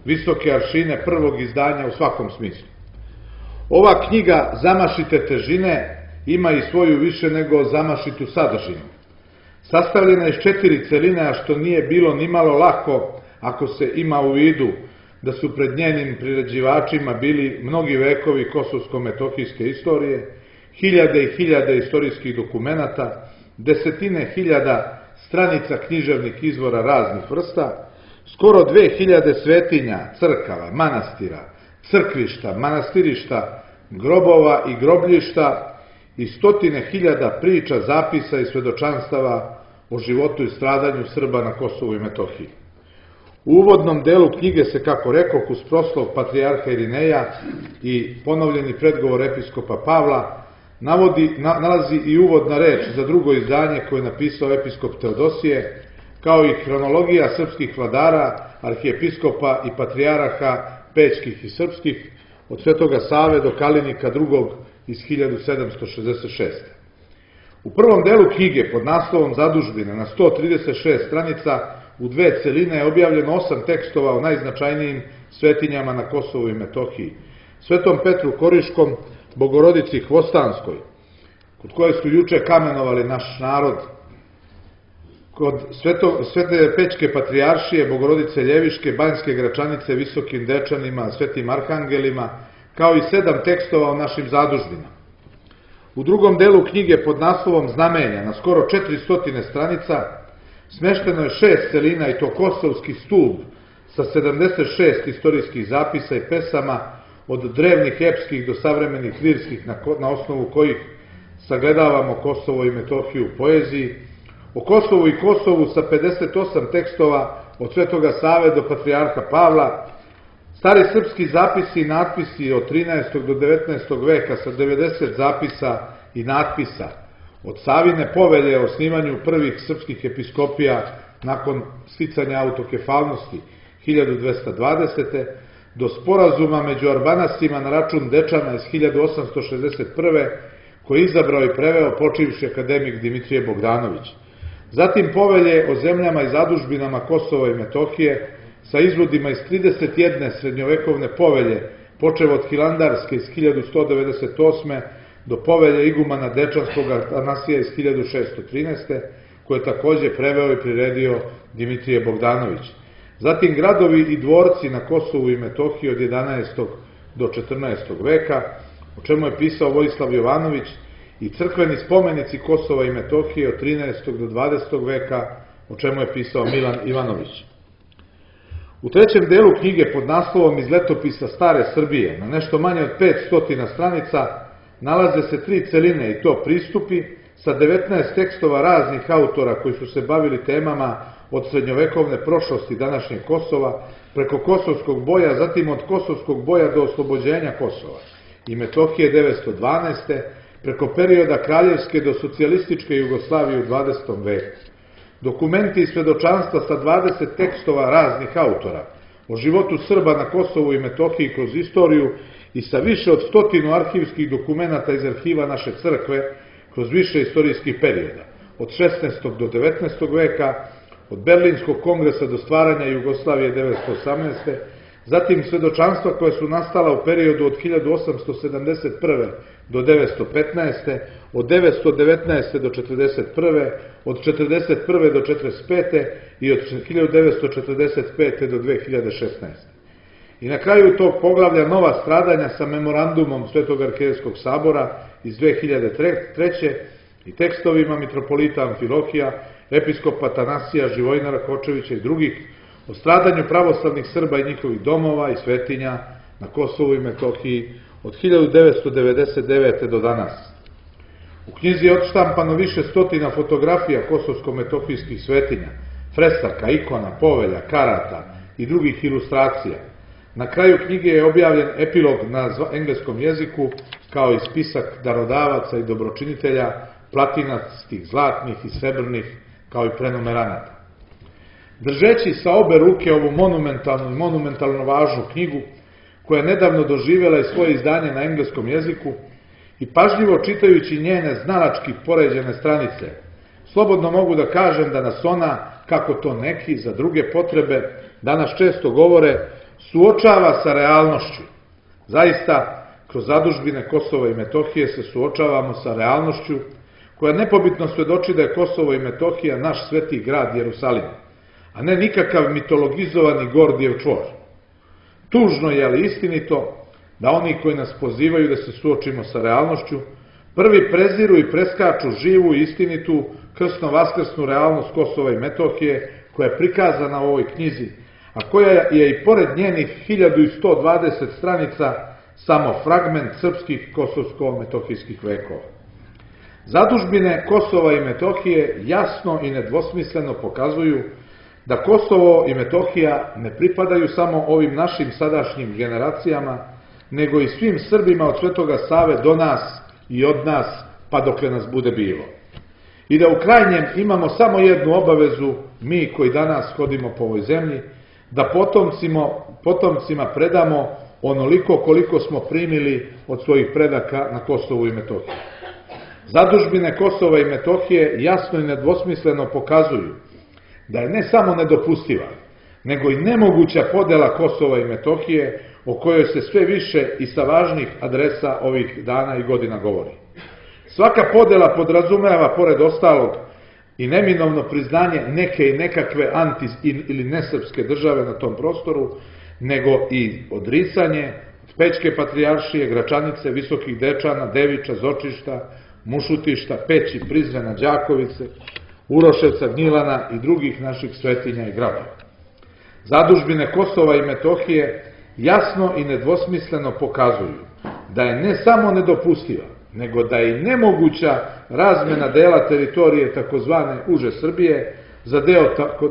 visoke aršine prvog izdanja u svakom smislu. Ova knjiga Zamašite težine ima i svoju više nego zamašitu sadržinu. Sastavljena iz 4 celine, a što nije bilo nimalo lako ako se ima u vidu da su pred njenim priređivačima bili mnogi vekovi kosovsko-metohijske istorije, hiljade i hiljade istorijskih dokumenata, desetine hiljada stranica književnih izvora raznih vrsta, skoro 2000 svetinja, crkava, manastira, crkvišta, manastirišta, grobova i grobljišta i stotine hiljada priča, zapisa i svedočanstava o životu i stradanju Srba na Kosovu i Metohiji. U uvodnom delu knjige se, kako rekoh, uz proslov patrijarha Irineja i ponovljeni predgovor episkopa Pavla, nalazi i uvodna reč za drugo izdanje koje je napisao episkop Teodosije, kao i hronologija srpskih vladara, arhijepiskopa i patrijarha pećkih i srpskih, od Svetoga Save do Kalinika II. Iz 1766. U prvom delu knjige pod naslovom Zadužbine na 136 stranica u 2 celine je objavljeno 8 tekstova o najznačajnijim svetinjama na Kosovu i Metohiji. Svetom Petru Koriškom, Bogorodici Hvostanskoj, kod koje su juče kamenovali naš narod, kod Svete Pećke patrijaršije, Bogorodice Ljeviške, Banjske Gračanice, Visokim Dečanima, Svetim Arhangelima, kao i 7 tekstova o našim zadužbinama. U drugom delu knjige pod naslovom Znamenja na skoro 400 stranica smešteno je 6 celina i to Kosovski stub sa 76 istorijskih zapisa i pesama od drevnih epskih do savremenih lirskih na osnovu kojih sagledavamo Kosovo i Metohiju u poeziji, o Kosovu i Kosovu sa 58 tekstova od Svetoga Save do patrijarha Pavla, stari srpski zapisi i natpisi od 13. do 19. veka sa 90 zapisa i natpisa, od Savine povelje o osnivanju prvih srpskih episkopija nakon sticanja autokefalnosti 1220. do sporazuma među Arbanasima na račun Dečana iz 1861. koji je izabrao i preveo počivši akademik Dimitrije Bogdanović. Zatim povelje o zemljama i zadužbinama Kosova i Metohije sa izvodima iz 31 srednjovekovne povelje, počev od Hilandarske iz 1198. do povelje igumana Dečanskog Atanasija iz 1613. koje je takođe preveo i priredio Dimitrije Bogdanović. Zatim gradovi i dvorci na Kosovu i Metohiji od 11. do 14. veka, o čemu je pisao Vojislav Jovanović, i crkveni spomenici Kosova i Metohije od 13. do 20. veka, o čemu je pisao Milan Ivanović. U trećem delu knjige pod naslovom Iz letopisa Stare Srbije na nešto manje od 500 stranica nalaze se 3 celine i to pristupi sa 19 tekstova raznih autora koji su se bavili temama od srednjovekovne prošlosti današnjeg Kosova preko Kosovskog boja, zatim od Kosovskog boja do oslobođenja Kosova i Metohije 912. preko perioda kraljevske do socijalističke Jugoslavije u 20. veku. Dokumenti i svedočanstva sa 20 tekstova raznih autora o životu Srba na Kosovu i Metohiji kroz istoriju i sa više od 100 arhivskih dokumenata iz arhiva naše crkve kroz više istorijskih perioda, od 16. do 19. veka, od Berlinskog kongresa do stvaranja Jugoslavije 1918. Zatim svedočanstva koje su nastala u periodu od 1871. do 915. od 919. do 41. od 41. do 45. i od 1945. do 2016. I na kraju tog poglavlja nova stradanja sa memorandumom Svetog arhijeskog sabora iz 2003. i tekstovima mitropolita Amfilohija, episkopa Tanasija, Živojina Rakočevića i drugih o stradanju pravoslavnih Srba i njihovih domova i svetinja na Kosovu i Metohiji od 1999. do danas. U knjizi je odštampano više stotina fotografija kosovsko-metohijskih svetinja, fresaka, ikona, povelja, karata i drugih ilustracija. Na kraju knjige je objavljen epilog na engleskom jeziku, kao i spisak darodavaca i dobročinitelja, platinastih, zlatnih i srebrnih, kao i prenumeranata. Držeći sa obe ruke ovu monumentalnu i monumentalno važnu knjigu, koja je nedavno doživjela i svoje izdanje na engleskom jeziku, i pažljivo čitajući njene znalački poređene stranice, slobodno mogu da kažem da nas ona, kako to neki za druge potrebe danas često govore, suočava sa realnošću. Zaista, kroz zadužbine Kosova i Metohije se suočavamo sa realnošću koja nepobitno svedoči da je Kosovo i Metohija naš sveti grad Jerusalim, a ne nikakav mitologizovani Gordijev čvor. Tužno je, ali istinito, da oni koji nas pozivaju da se suočimo sa realnošću, prvi preziru i preskaču živu i istinitu krsno-vaskrsnu realnost Kosova i Metohije, koja je prikazana u ovoj knjizi, a koja je i pored njenih 1120 stranica samo fragment srpskih kosovsko-metohijskih vekova. Zadužbine Kosova i Metohije jasno i nedvosmisleno pokazuju da Kosovo i Metohija ne pripadaju samo ovim našim sadašnjim generacijama, nego i svim Srbima od Svetoga Save do nas i od nas, pa dokle nas bude bilo. I da u krajnjem imamo samo jednu obavezu, mi koji danas hodimo po ovoj zemlji, da potomcima predamo onoliko koliko smo primili od svojih predaka na Kosovu i Metohiji. Zadužbine Kosova i Metohije jasno i nedvosmisleno pokazuju da je ne samo nedopustiva, nego i nemoguća podela Kosova i Metohije, o kojoj se sve više i sa važnih adresa ovih dana i godina govori. Svaka podela podrazumeva, pored ostalog, i neminovno priznanje neke i nekakve ili nesrpske države na tom prostoru, nego i odricanje Pećke patrijaršije, Gračanice, Visokih Dečana, Deviča, Zočišta, Mušutišta, Peći, Prizrena, Đakovice, Uroševca, Gnjilana i drugih naših svetinja i gradova. Zadužbine Kosova i Metohije jasno i nedvosmisleno pokazuju da je ne samo nedopustiva, nego da je i nemoguća razmena dela teritorije takozvane uže Srbije za deo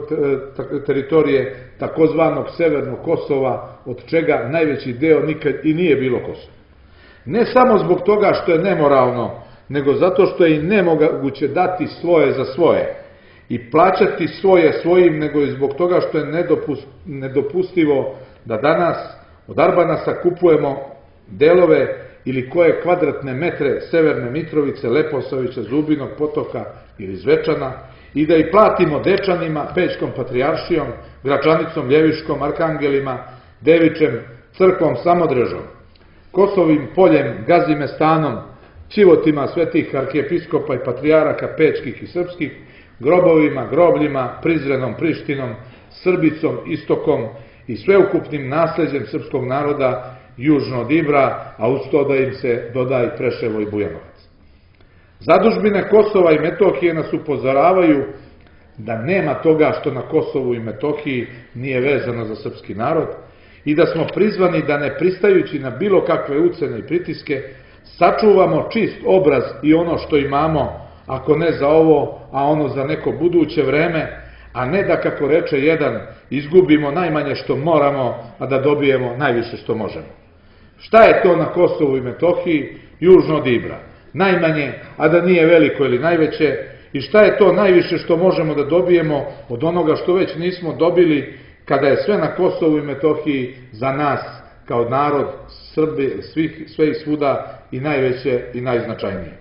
teritorije takozvanog severnog Kosova, od čega najveći deo nikad i nije bilo Kosovo. Ne samo zbog toga što je nemoralno, nego zato što je i nemoguće dati svoje za svoje i plaćati svoje svojim, nego i zbog toga što je nedopustivo da danas od Arbanasa kupujemo delove ili koje kvadratne metre Severne Mitrovice, Leposavića, Zubinog Potoka ili Zvečana i da i platimo Dečanima, Pećkom patrijaršijom, Gračanicom, Ljeviškom, Arkangelima, Devičem, Crkvom Samodrežom, Kosovim poljem, Gazimestanom, Čivotima svetih arhijepiskopa i patrijaraka Pećkih i Srpskih, grobovima, grobljima, Prizrenom, Prištinom, Srbicom, Istokom i sveukupnim nasleđem srpskog naroda južno od Ibra, a uz to da im se doda i Preševo i Bujanovac. Zadužbine Kosova i Metohije nas upozoravaju da nema toga što na Kosovu i Metohiji nije vezano za srpski narod i da smo prizvani da ne pristajući na bilo kakve ucene i pritiske sačuvamo čist obraz i ono što imamo, ako ne za ovo, a ono za neko buduće vreme, a ne da, kako reče jedan, izgubimo najmanje što moramo, a da dobijemo najviše što možemo. Šta je to na Kosovu i Metohiji južno od Ibra? Najmanje, a da nije veliko ili najveće, i šta je to najviše što možemo da dobijemo od onoga što već nismo dobili kada je sve na Kosovu i Metohiji za nas kao narod Srbi, sve i svuda i najveće i najznačajnije.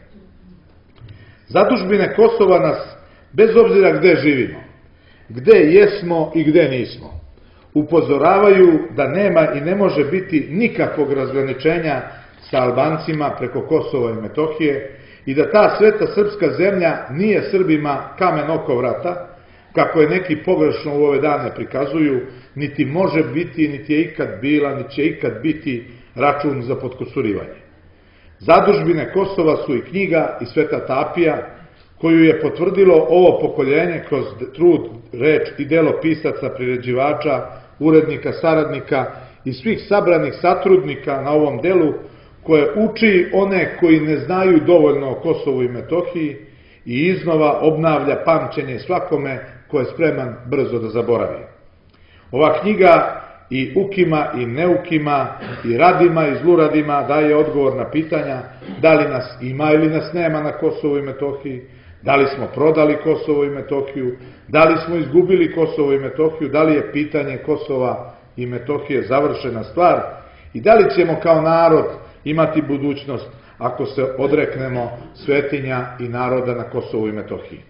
Zadužbine Kosova nas, bez obzira gde živimo, gde jesmo i gde nismo, upozoravaju da nema i ne može biti nikakvog razgraničenja sa Albancima preko Kosova i Metohije i da ta sveta srpska zemlja nije Srbima kamen oko vrata, kako je neki pogrešno u ove dane prikazuju, niti može biti, niti je ikad bila, niti će ikad biti račun za potkusurivanje. Zadužbine Kosova su i knjiga i Sveta Tapija, koju je potvrdilo ovo pokoljenje kroz trud, reč i delo pisaca, priređivača, urednika, saradnika i svih sabranih satrudnika na ovom delu, koje uči one koji ne znaju dovoljno o Kosovu i Metohiji i iznova obnavlja pamćenje svakome ko je spreman brzo da zaboravi. Ova knjiga i ukima i neukima i radima i zluradima daje odgovor na pitanja da li nas ima ili nas nema na Kosovu i Metohiji, da li smo prodali Kosovo i Metohiju, da li smo izgubili Kosovo i Metohiju, da li je pitanje Kosova i Metohije završena stvar i da li ćemo kao narod imati budućnost ako se odreknemo svetinja i naroda na Kosovu i Metohiji.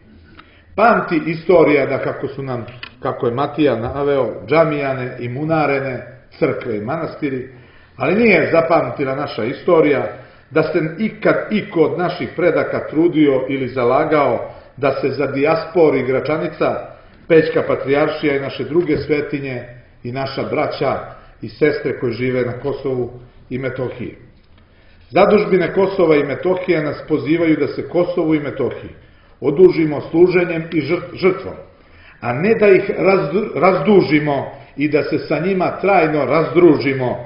Pamti istorija da kako je Matija naveo, džamijane i munarene crkve i manastiri, ali nije zapamtila naša istorija da se ikad iko od naših predaka trudio ili zalagao da se za dijaspori Gračanica, Pećka patrijaršija i naše druge svetinje i naša braća i sestre koji žive na Kosovu i Metohiji. Zadužbine Kosova i Metohije nas pozivaju da se Kosovu i Metohiji odužimo služenjem i žrtvom, a ne da ih razdužimo i da se sa njima trajno razdružimo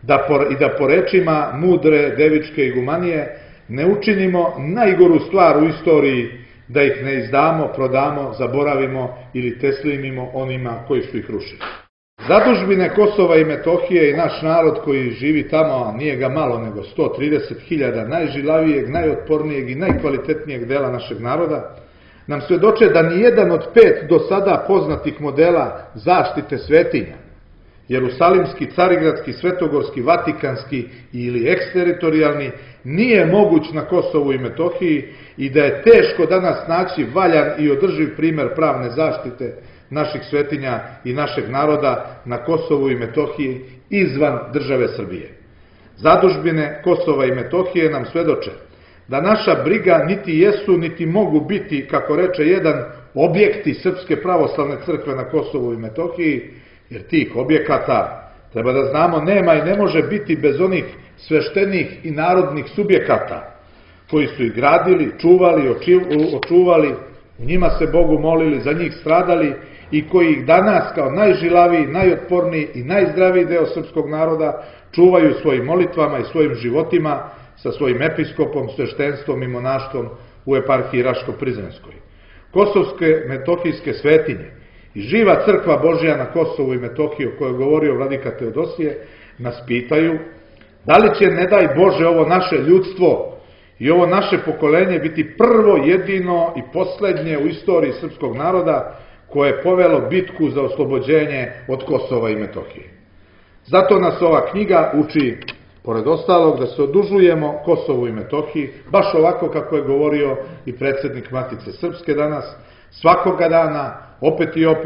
i da po rečima mudre devičke igumanije ne učinimo najgoru stvar u istoriji, da ih ne izdamo, prodamo, zaboravimo ili teslimimo onima koji su ih rušili. Zadužbine Kosova i Metohije i naš narod koji živi tamo, a nije ga malo nego 130.000 najžilavijeg, najotpornijeg i najkvalitetnijeg dela našeg naroda, nam svedoče da nijedan od 5 do sada poznatih modela zaštite svetinja, jerusalimski, carigradski, svetogorski, vatikanski ili eksteritorijalni, nije moguć na Kosovu i Metohiji i da je teško danas naći valjan i održiv primer pravne zaštite naših svetinja i našeg naroda na Kosovu i Metohiji izvan države Srbije. Zadužbine Kosova i Metohije nam svedoče da naša briga niti jesu, niti mogu biti, kako reče jedan, objekti Srpske pravoslavne crkve na Kosovu i Metohiji, jer tih objekata, treba da znamo, nema i ne može biti bez onih sveštenih i narodnih subjekata koji su ih gradili, čuvali, očuvali, u njima se Bogu molili, za njih stradali i koji ih danas kao najžilaviji, najotporniji i najzdraviji deo srpskog naroda čuvaju svojim molitvama i svojim životima sa svojim episkopom, sveštenstvom i monaštvom u eparhiji Raško-Prizrenskoj. Kosovske metohijske svetinje i živa crkva Božja na Kosovu i Metohiji, o kojoj je govorio vladika Teodosije, nas pitaju da li će, ne daj Bože, ovo naše ljudstvo i ovo naše pokolenje biti prvo, jedino i poslednje u istoriji srpskog naroda koje je povelo bitku za oslobođenje od Kosova i Metohije. Zato nas ova knjiga uči, pored ostalog, da se odužujemo Kosovu i Metohiji, baš ovako kako je govorio i predsjednik Matice Srpske danas, svakoga dana, opet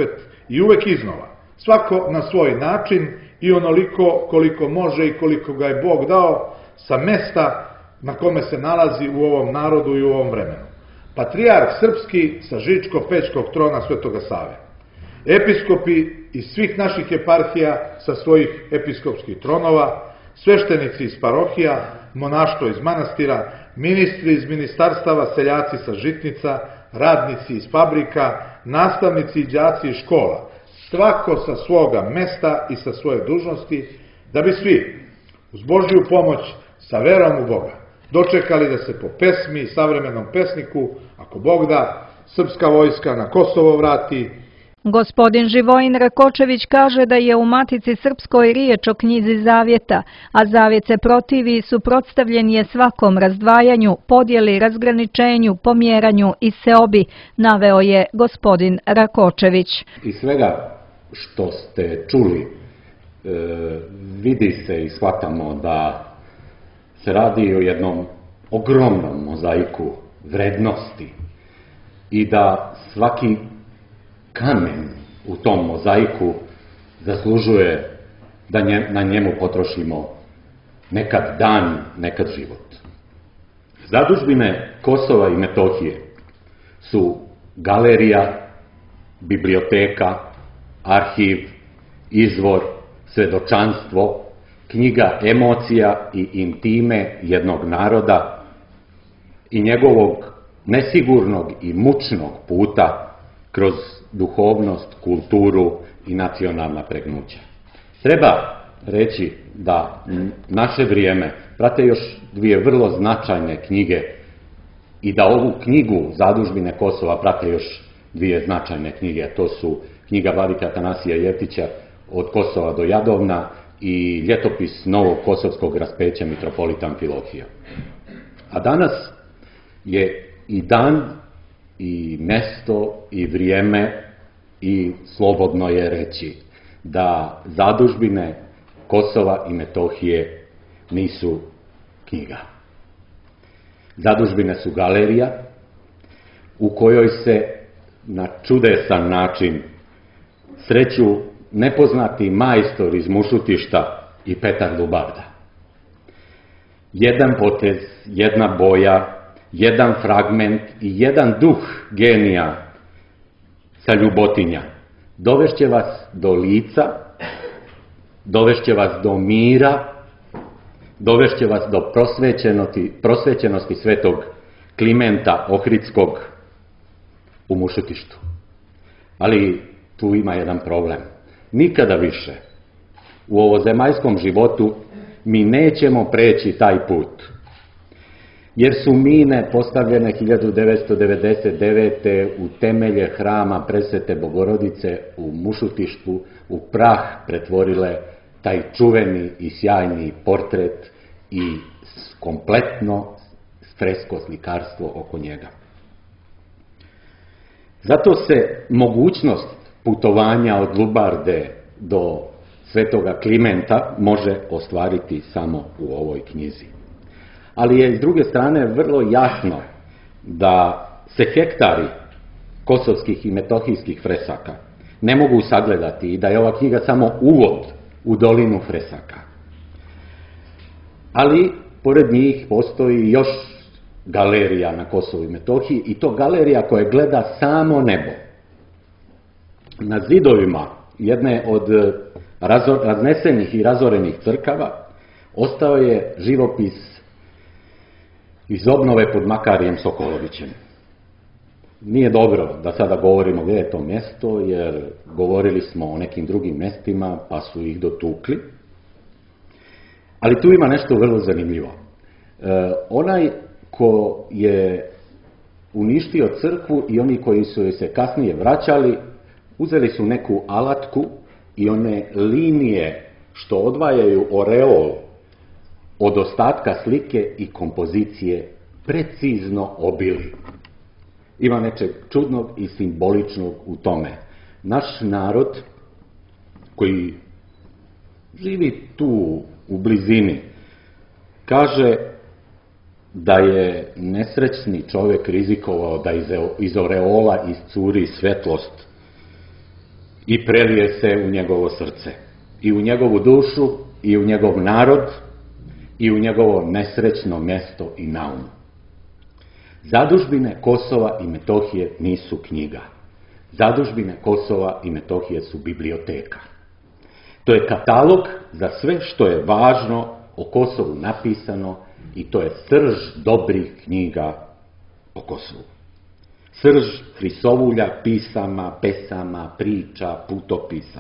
i uvek iznova, svako na svoj način i onoliko koliko može i koliko ga je Bog dao sa mesta na kome se nalazi u ovom narodu i u ovom vremenu. Patrijarh srpski sa Žičko-Pećkog trona Svetoga Save, episkopi iz svih naših eparhija sa svojih episkopskih tronova, sveštenici iz parohija, monaštvo iz manastira, ministri iz ministarstava, seljaci sa žitnica, radnici iz fabrika, nastavnici i đaci iz škola, svako sa svoga mesta i sa svoje dužnosti, da bi svi, uz Božju pomoć, sa verom u Boga, dočekali da se po pesmi i savremenom pesniku, ako Bog da, srpska vojska na Kosovo vrati. Gospodin Živojin Rakočević kaže da je u Matici Srpskoj riječ o knjizi zavjeta, a zavjet se protivi i suprotstavljen je svakom razdvajanju, podjeli, razgraničenju, pomjeranju i seobi, naveo je gospodin Rakočević. Iz svega što ste čuli, vidi se i shvatamo da se radi o jednom ogromnom mozaiku vrednosti i da svaki kamen u tom mozaiku zaslužuje da na njemu potrošimo nekad dan, nekad život. Zadužbine Kosova i Metohije su galerija, biblioteka, arhiv, izvor, svedočanstvo, knjiga emocija i intime jednog naroda i njegovog nesigurnog i mučnog puta kroz duhovnost, kulturu i nacionalna pregnuća. Treba reći da naše vrijeme prate još dvije vrlo značajne knjige i da ovu knjigu Zadužbine Kosova prate još dvije značajne knjige. To su knjiga vladike Atanasija Jeftića Od Kosova do Jadovna i ljetopis novog kosovskog raspeća mitropolita Amfilohija. A danas je i dan i mesto i vrijeme i slobodno je reći da zadužbine Kosova i Metohije nisu knjiga. Zadužbine su galerija u kojoj se na čudesan način sreću nepoznati majstor iz Mušutišta i Petar Lubarda. Jedan potez, jedna boja, jedan fragment i jedan duh genija sa Ljubotinja dovešće vas do lica, dovešće vas do mira, dovešće vas do prosvećenosti svetog Klimenta Ohridskog u Mušutištu. Ali tu ima jedan problem. Nikada više u ovozemaljskom životu mi nećemo preći taj put. Jer su mine postavljene 1999. u temelje hrama Presvete Bogorodice u Mušutištu u prah pretvorile taj čuveni i sjajni portret i kompletno fresko slikarstvo oko njega. Zato se mogućnost putovanja od Lubarde do Svetoga Klimenta može ostvariti samo u ovoj knjizi. Ali je s druge strane vrlo jasno da se hektari kosovskih i metohijskih fresaka ne mogu sagledati i da je ova knjiga samo uvod u dolinu fresaka. Ali pored njih postoji još galerija na Kosovu i Metohiji i to galerija koja gleda samo nebo. Na zidovima jedne od raznesenih i razorenih crkava ostao je živopis iz obnove pod Makarijem Sokolovićem. Nije dobro da sada govorimo gdje je to mjesto, jer govorili smo o nekim drugim mjestima pa su ih dotukli. Ali tu ima nešto vrlo zanimljivo. Onaj ko je uništio crkvu i oni koji su joj se kasnije vraćali, uzeli su neku alatku i one linije što odvajaju oreol od ostatka slike i kompozicije precizno obili. Ima nečeg čudnog i simboličnog u tome. Naš narod koji živi tu u blizini kaže da je nesrećni čovjek rizikovao da iz oreola iscuri svetlost i prelije se u njegovo srce, i u njegovu dušu, i u njegov narod, i u njegovo nesrećno mjesto i naum. Zadužbine Kosova i Metohije nisu knjiga. Zadužbine Kosova i Metohije su biblioteka. To je katalog za sve što je važno o Kosovu napisano i to je srž dobrih knjiga o Kosovu. Srž hrisovulja, pisama, pesama, priča, putopisa.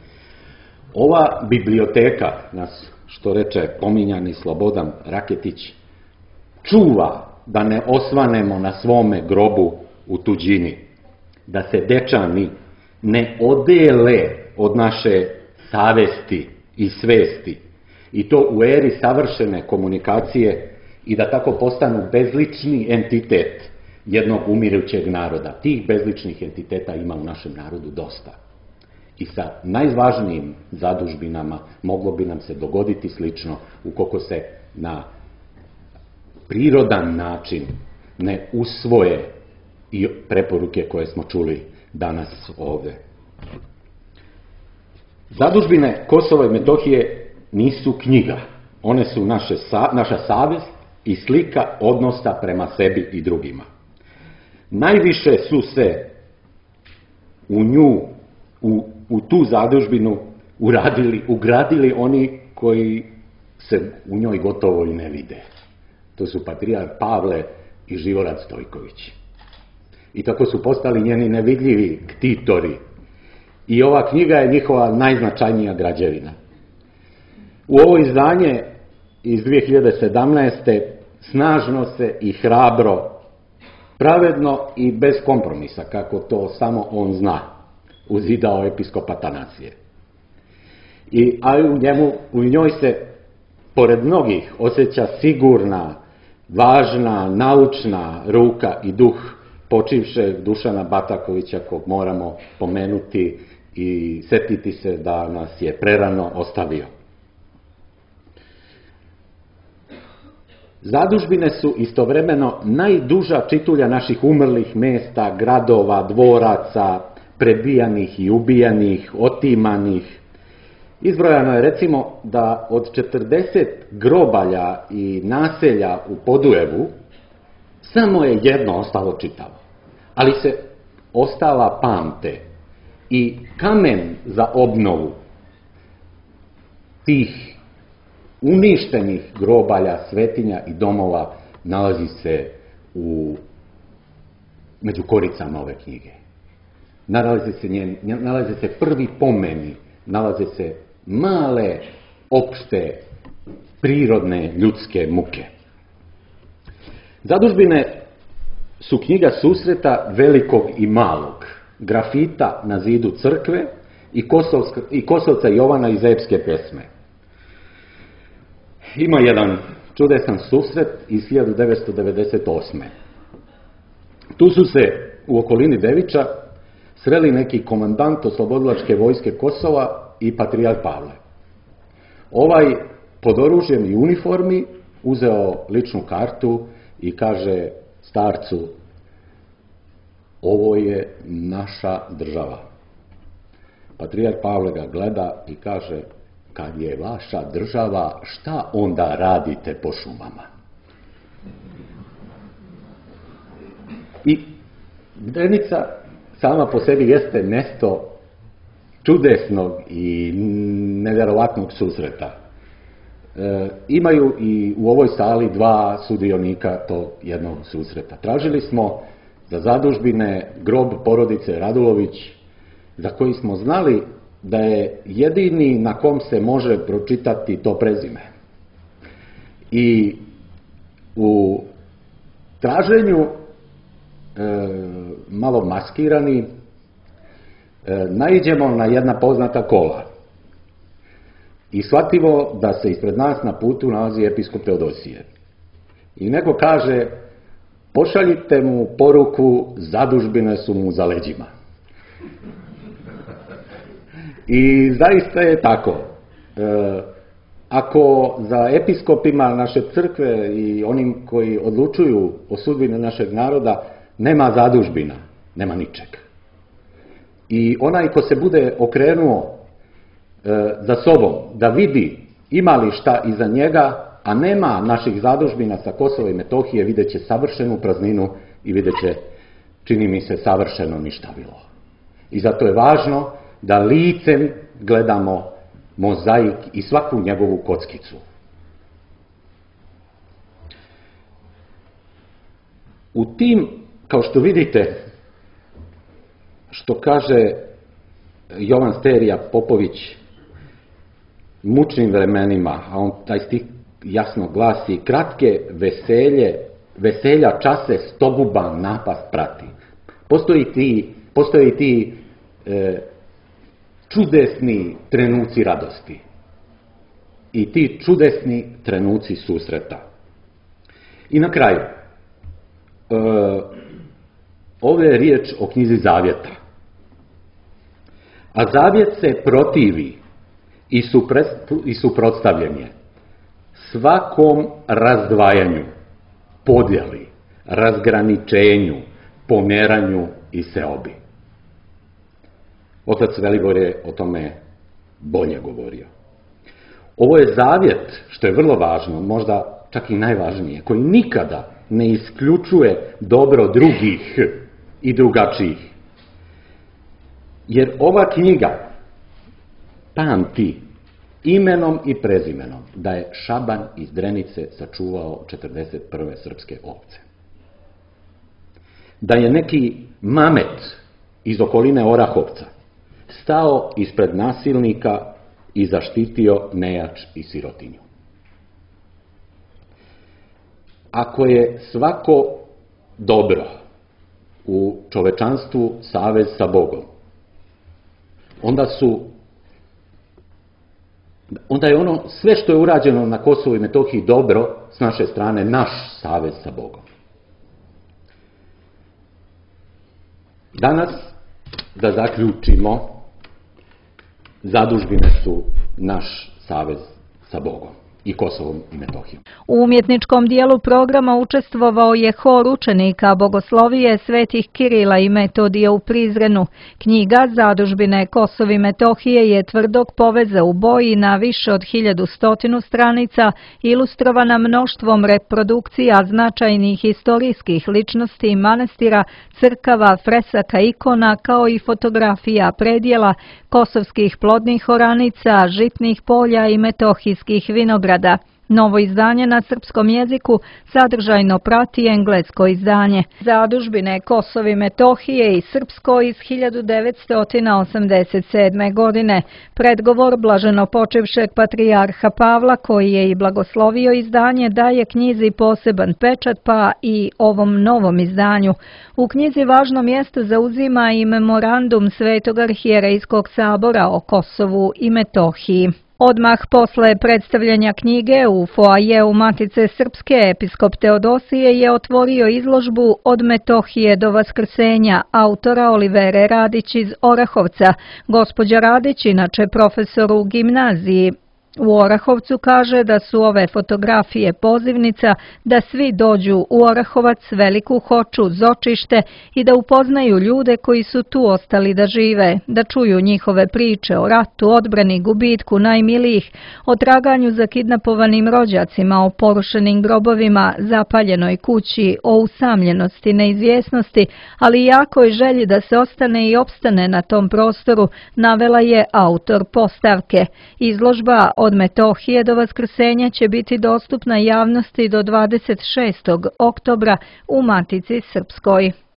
Ova biblioteka, nas što reče pominjani Slobodan Raketić, čuva da ne osvanemo na svome grobu u tuđini, da se dečani ne odele od naše savesti i svesti, i to u eri savršene komunikacije, i da tako postanu bezlični entitet jednog umirućeg naroda. Tih bezličnih entiteta ima u našem narodu dosta. I sa najvažnijim zadužbinama moglo bi nam se dogoditi slično ukoliko se na prirodan način ne usvoje i preporuke koje smo čuli danas ovdje. Zadužbine Kosova i Metohije nisu knjiga. One su naša savjest i slika odnosa prema sebi i drugima. Najviše su se u tu zadužbinu ugradili oni koji se u njoj gotovo i ne vide. To su patrijarh Pavle i Živorad Stojković. I tako su postali njeni nevidljivi ktitori. I ova knjiga je njihova najznačajnija građevina. U ovo izdanje iz 2017. snažno se i hrabro, pravedno i bez kompromisa, kako to samo on zna, uzidao episkop Atanasije. A u njoj se, pored mnogih, osjeća sigurna, važna, naučna ruka i duh počivšeg Dušana Batakovića, kog moramo pomenuti i setiti se da nas je prerano ostavio. Zadužbine su istovremeno najduža čitulja naših umrlih mjesta, gradova, dvoraca, prebijanih i ubijanih, otimanih. Izbrojano je recimo da od 40 grobalja i naselja u Podujevu samo je jedno ostalo čitavo, ali se ostala pamte i kamen za obnovu tih uništenih grobalja, svetinja i domova nalazi se među koricama ove knjige. Nalaze se prvi pomeni, nalaze se male, opšte, prirodne ljudske muke. Zadužbine su knjiga susreta velikog i malog, grafita na zidu crkve i Kosovca Jovana iz epske pesme. Ima jedan čudesan susret iz 1998. Tu su se u okolini Deviča sreli neki komandant oslobodilačke vojske Kosova i patrijarh Pavle. Ovaj pod oružjem i uniformi uzeo ličnu kartu i kaže starcu: ovo je naša država. Patrijarh Pavle ga gleda i kaže: kad je vaša država, šta onda radite po šumama? I Drenica sama po sebi jeste mjesto čudesnog i nevjerovatnog susreta. Imaju i u ovoj sali dva sudionika tog jednog susreta. Tražili smo za zadužbine grob porodice Radulović, za koji smo znali da je jedini na kom se može pročitati to prezime. I u traženju, malo maskirani, naiđemo na jedna poznata kola i shvatimo da se ispred nas na putu nalazi episkop Teodosije. I neko kaže: pošaljite mu poruku, zadužbine su mu za leđima. I zaista je tako. Ako za episkopima naše crkve i onim koji odlučuju o sudbini našeg naroda nema zadužbina, nema ničeg. I onaj ko se bude okrenuo za sobom da vidi ima li šta iza njega, a nema naših zadužbina sa Kosova i Metohije, vidjet će savršenu prazninu i vidjet će, čini mi se, savršeno ništavilo. I zato je važno da licem gledamo mozaik i svaku njegovu kockicu. U tim, kao što vidite, što kaže Jovan Sterija Popović, mučnim vremenima, a on taj stih jasno glasi: kratke veselja čase stoguba napast prati. Postoji ti čudesni trenuci radosti i ti čudesni trenuci susreta. I na kraju, ovdje je riječ o knjizi Zavjeta. A Zavjet se protivi i suprotstavljen je svakom razdvajanju, podjeli, razgraničenju, pomeranju i seobi. Otac Velibor je o tome bolje govorio. Ovo je zavjet, što je vrlo važno, možda čak i najvažnije, koji nikada ne isključuje dobro drugih i drugačijih. Jer ova knjiga pamti imenom i prezimenom da je Šaban iz Drenice sačuvao 41. srpske ovce. Da je neki Mamet iz okoline Orahovca stao ispred nasilnika i zaštitio nejač i sirotinju. Ako je svako dobro u čovečanstvu savez sa Bogom, onda je ono sve što je urađeno na Kosovu i Metohiji dobro s naše strane naš savez sa Bogom. Danas, da zaključimo, zadužbine su naš savez sa Bogom. i Kosovom i Metohijom. U umjetničkom dijelu programa učestvovao je hor učenika bogoslovije svetih Kirila i Metodija u Prizrenu. Knjiga Zadužbine Kosova i Metohije je tvrdog poveza u boji na više od 1100 stranica, ilustrovana mnoštvom reprodukcija značajnih istorijskih ličnosti manastira, crkava, fresaka, ikona, kao i fotografija predjela, kosovskih plodnih oranica, žitnih polja i metohijskih vinograda. Novo izdanje na srpskom jeziku sadržajno prati englesko izdanje. Zadužbine Kosova i Metohije i srpsko iz 1987. godine. Predgovor blaženopočivšeg patrijarha Pavla, koji je i blagoslovio izdanje, daje knjizi poseban pečat, pa i ovom novom izdanju. U knjizi važno mjesto zauzima i memorandum Svetog arhijerejskog sabora o Kosovu i Metohiji. Odmah posle predstavljanja knjige u foajeu Matice Srpske episkop Teodosije je otvorio izložbu Od Metohije do Vaskrsenja autora Olivere Radić iz Orahovca. Gospođa Radić, inače profesor u gimnaziji u Orahovcu, kaže da su ove fotografije pozivnica da svi dođu u Orahovac, Veliku Hoču, Zočište i da upoznaju ljude koji su tu ostali da žive, da čuju njihove priče o ratu, odbrani, gubitku najmilijih, o traganju za kidnapovanim rođacima, o porušenim grobovima, zapaljenoj kući, o usamljenosti, neizvjesnosti, ali i jakoj želji da se ostane i opstane na tom prostoru, navela je autor postavke. Izložba Od Metohije do Vaskrsenja će biti dostupna javnosti do 26. oktobra u Matici Srpskoj.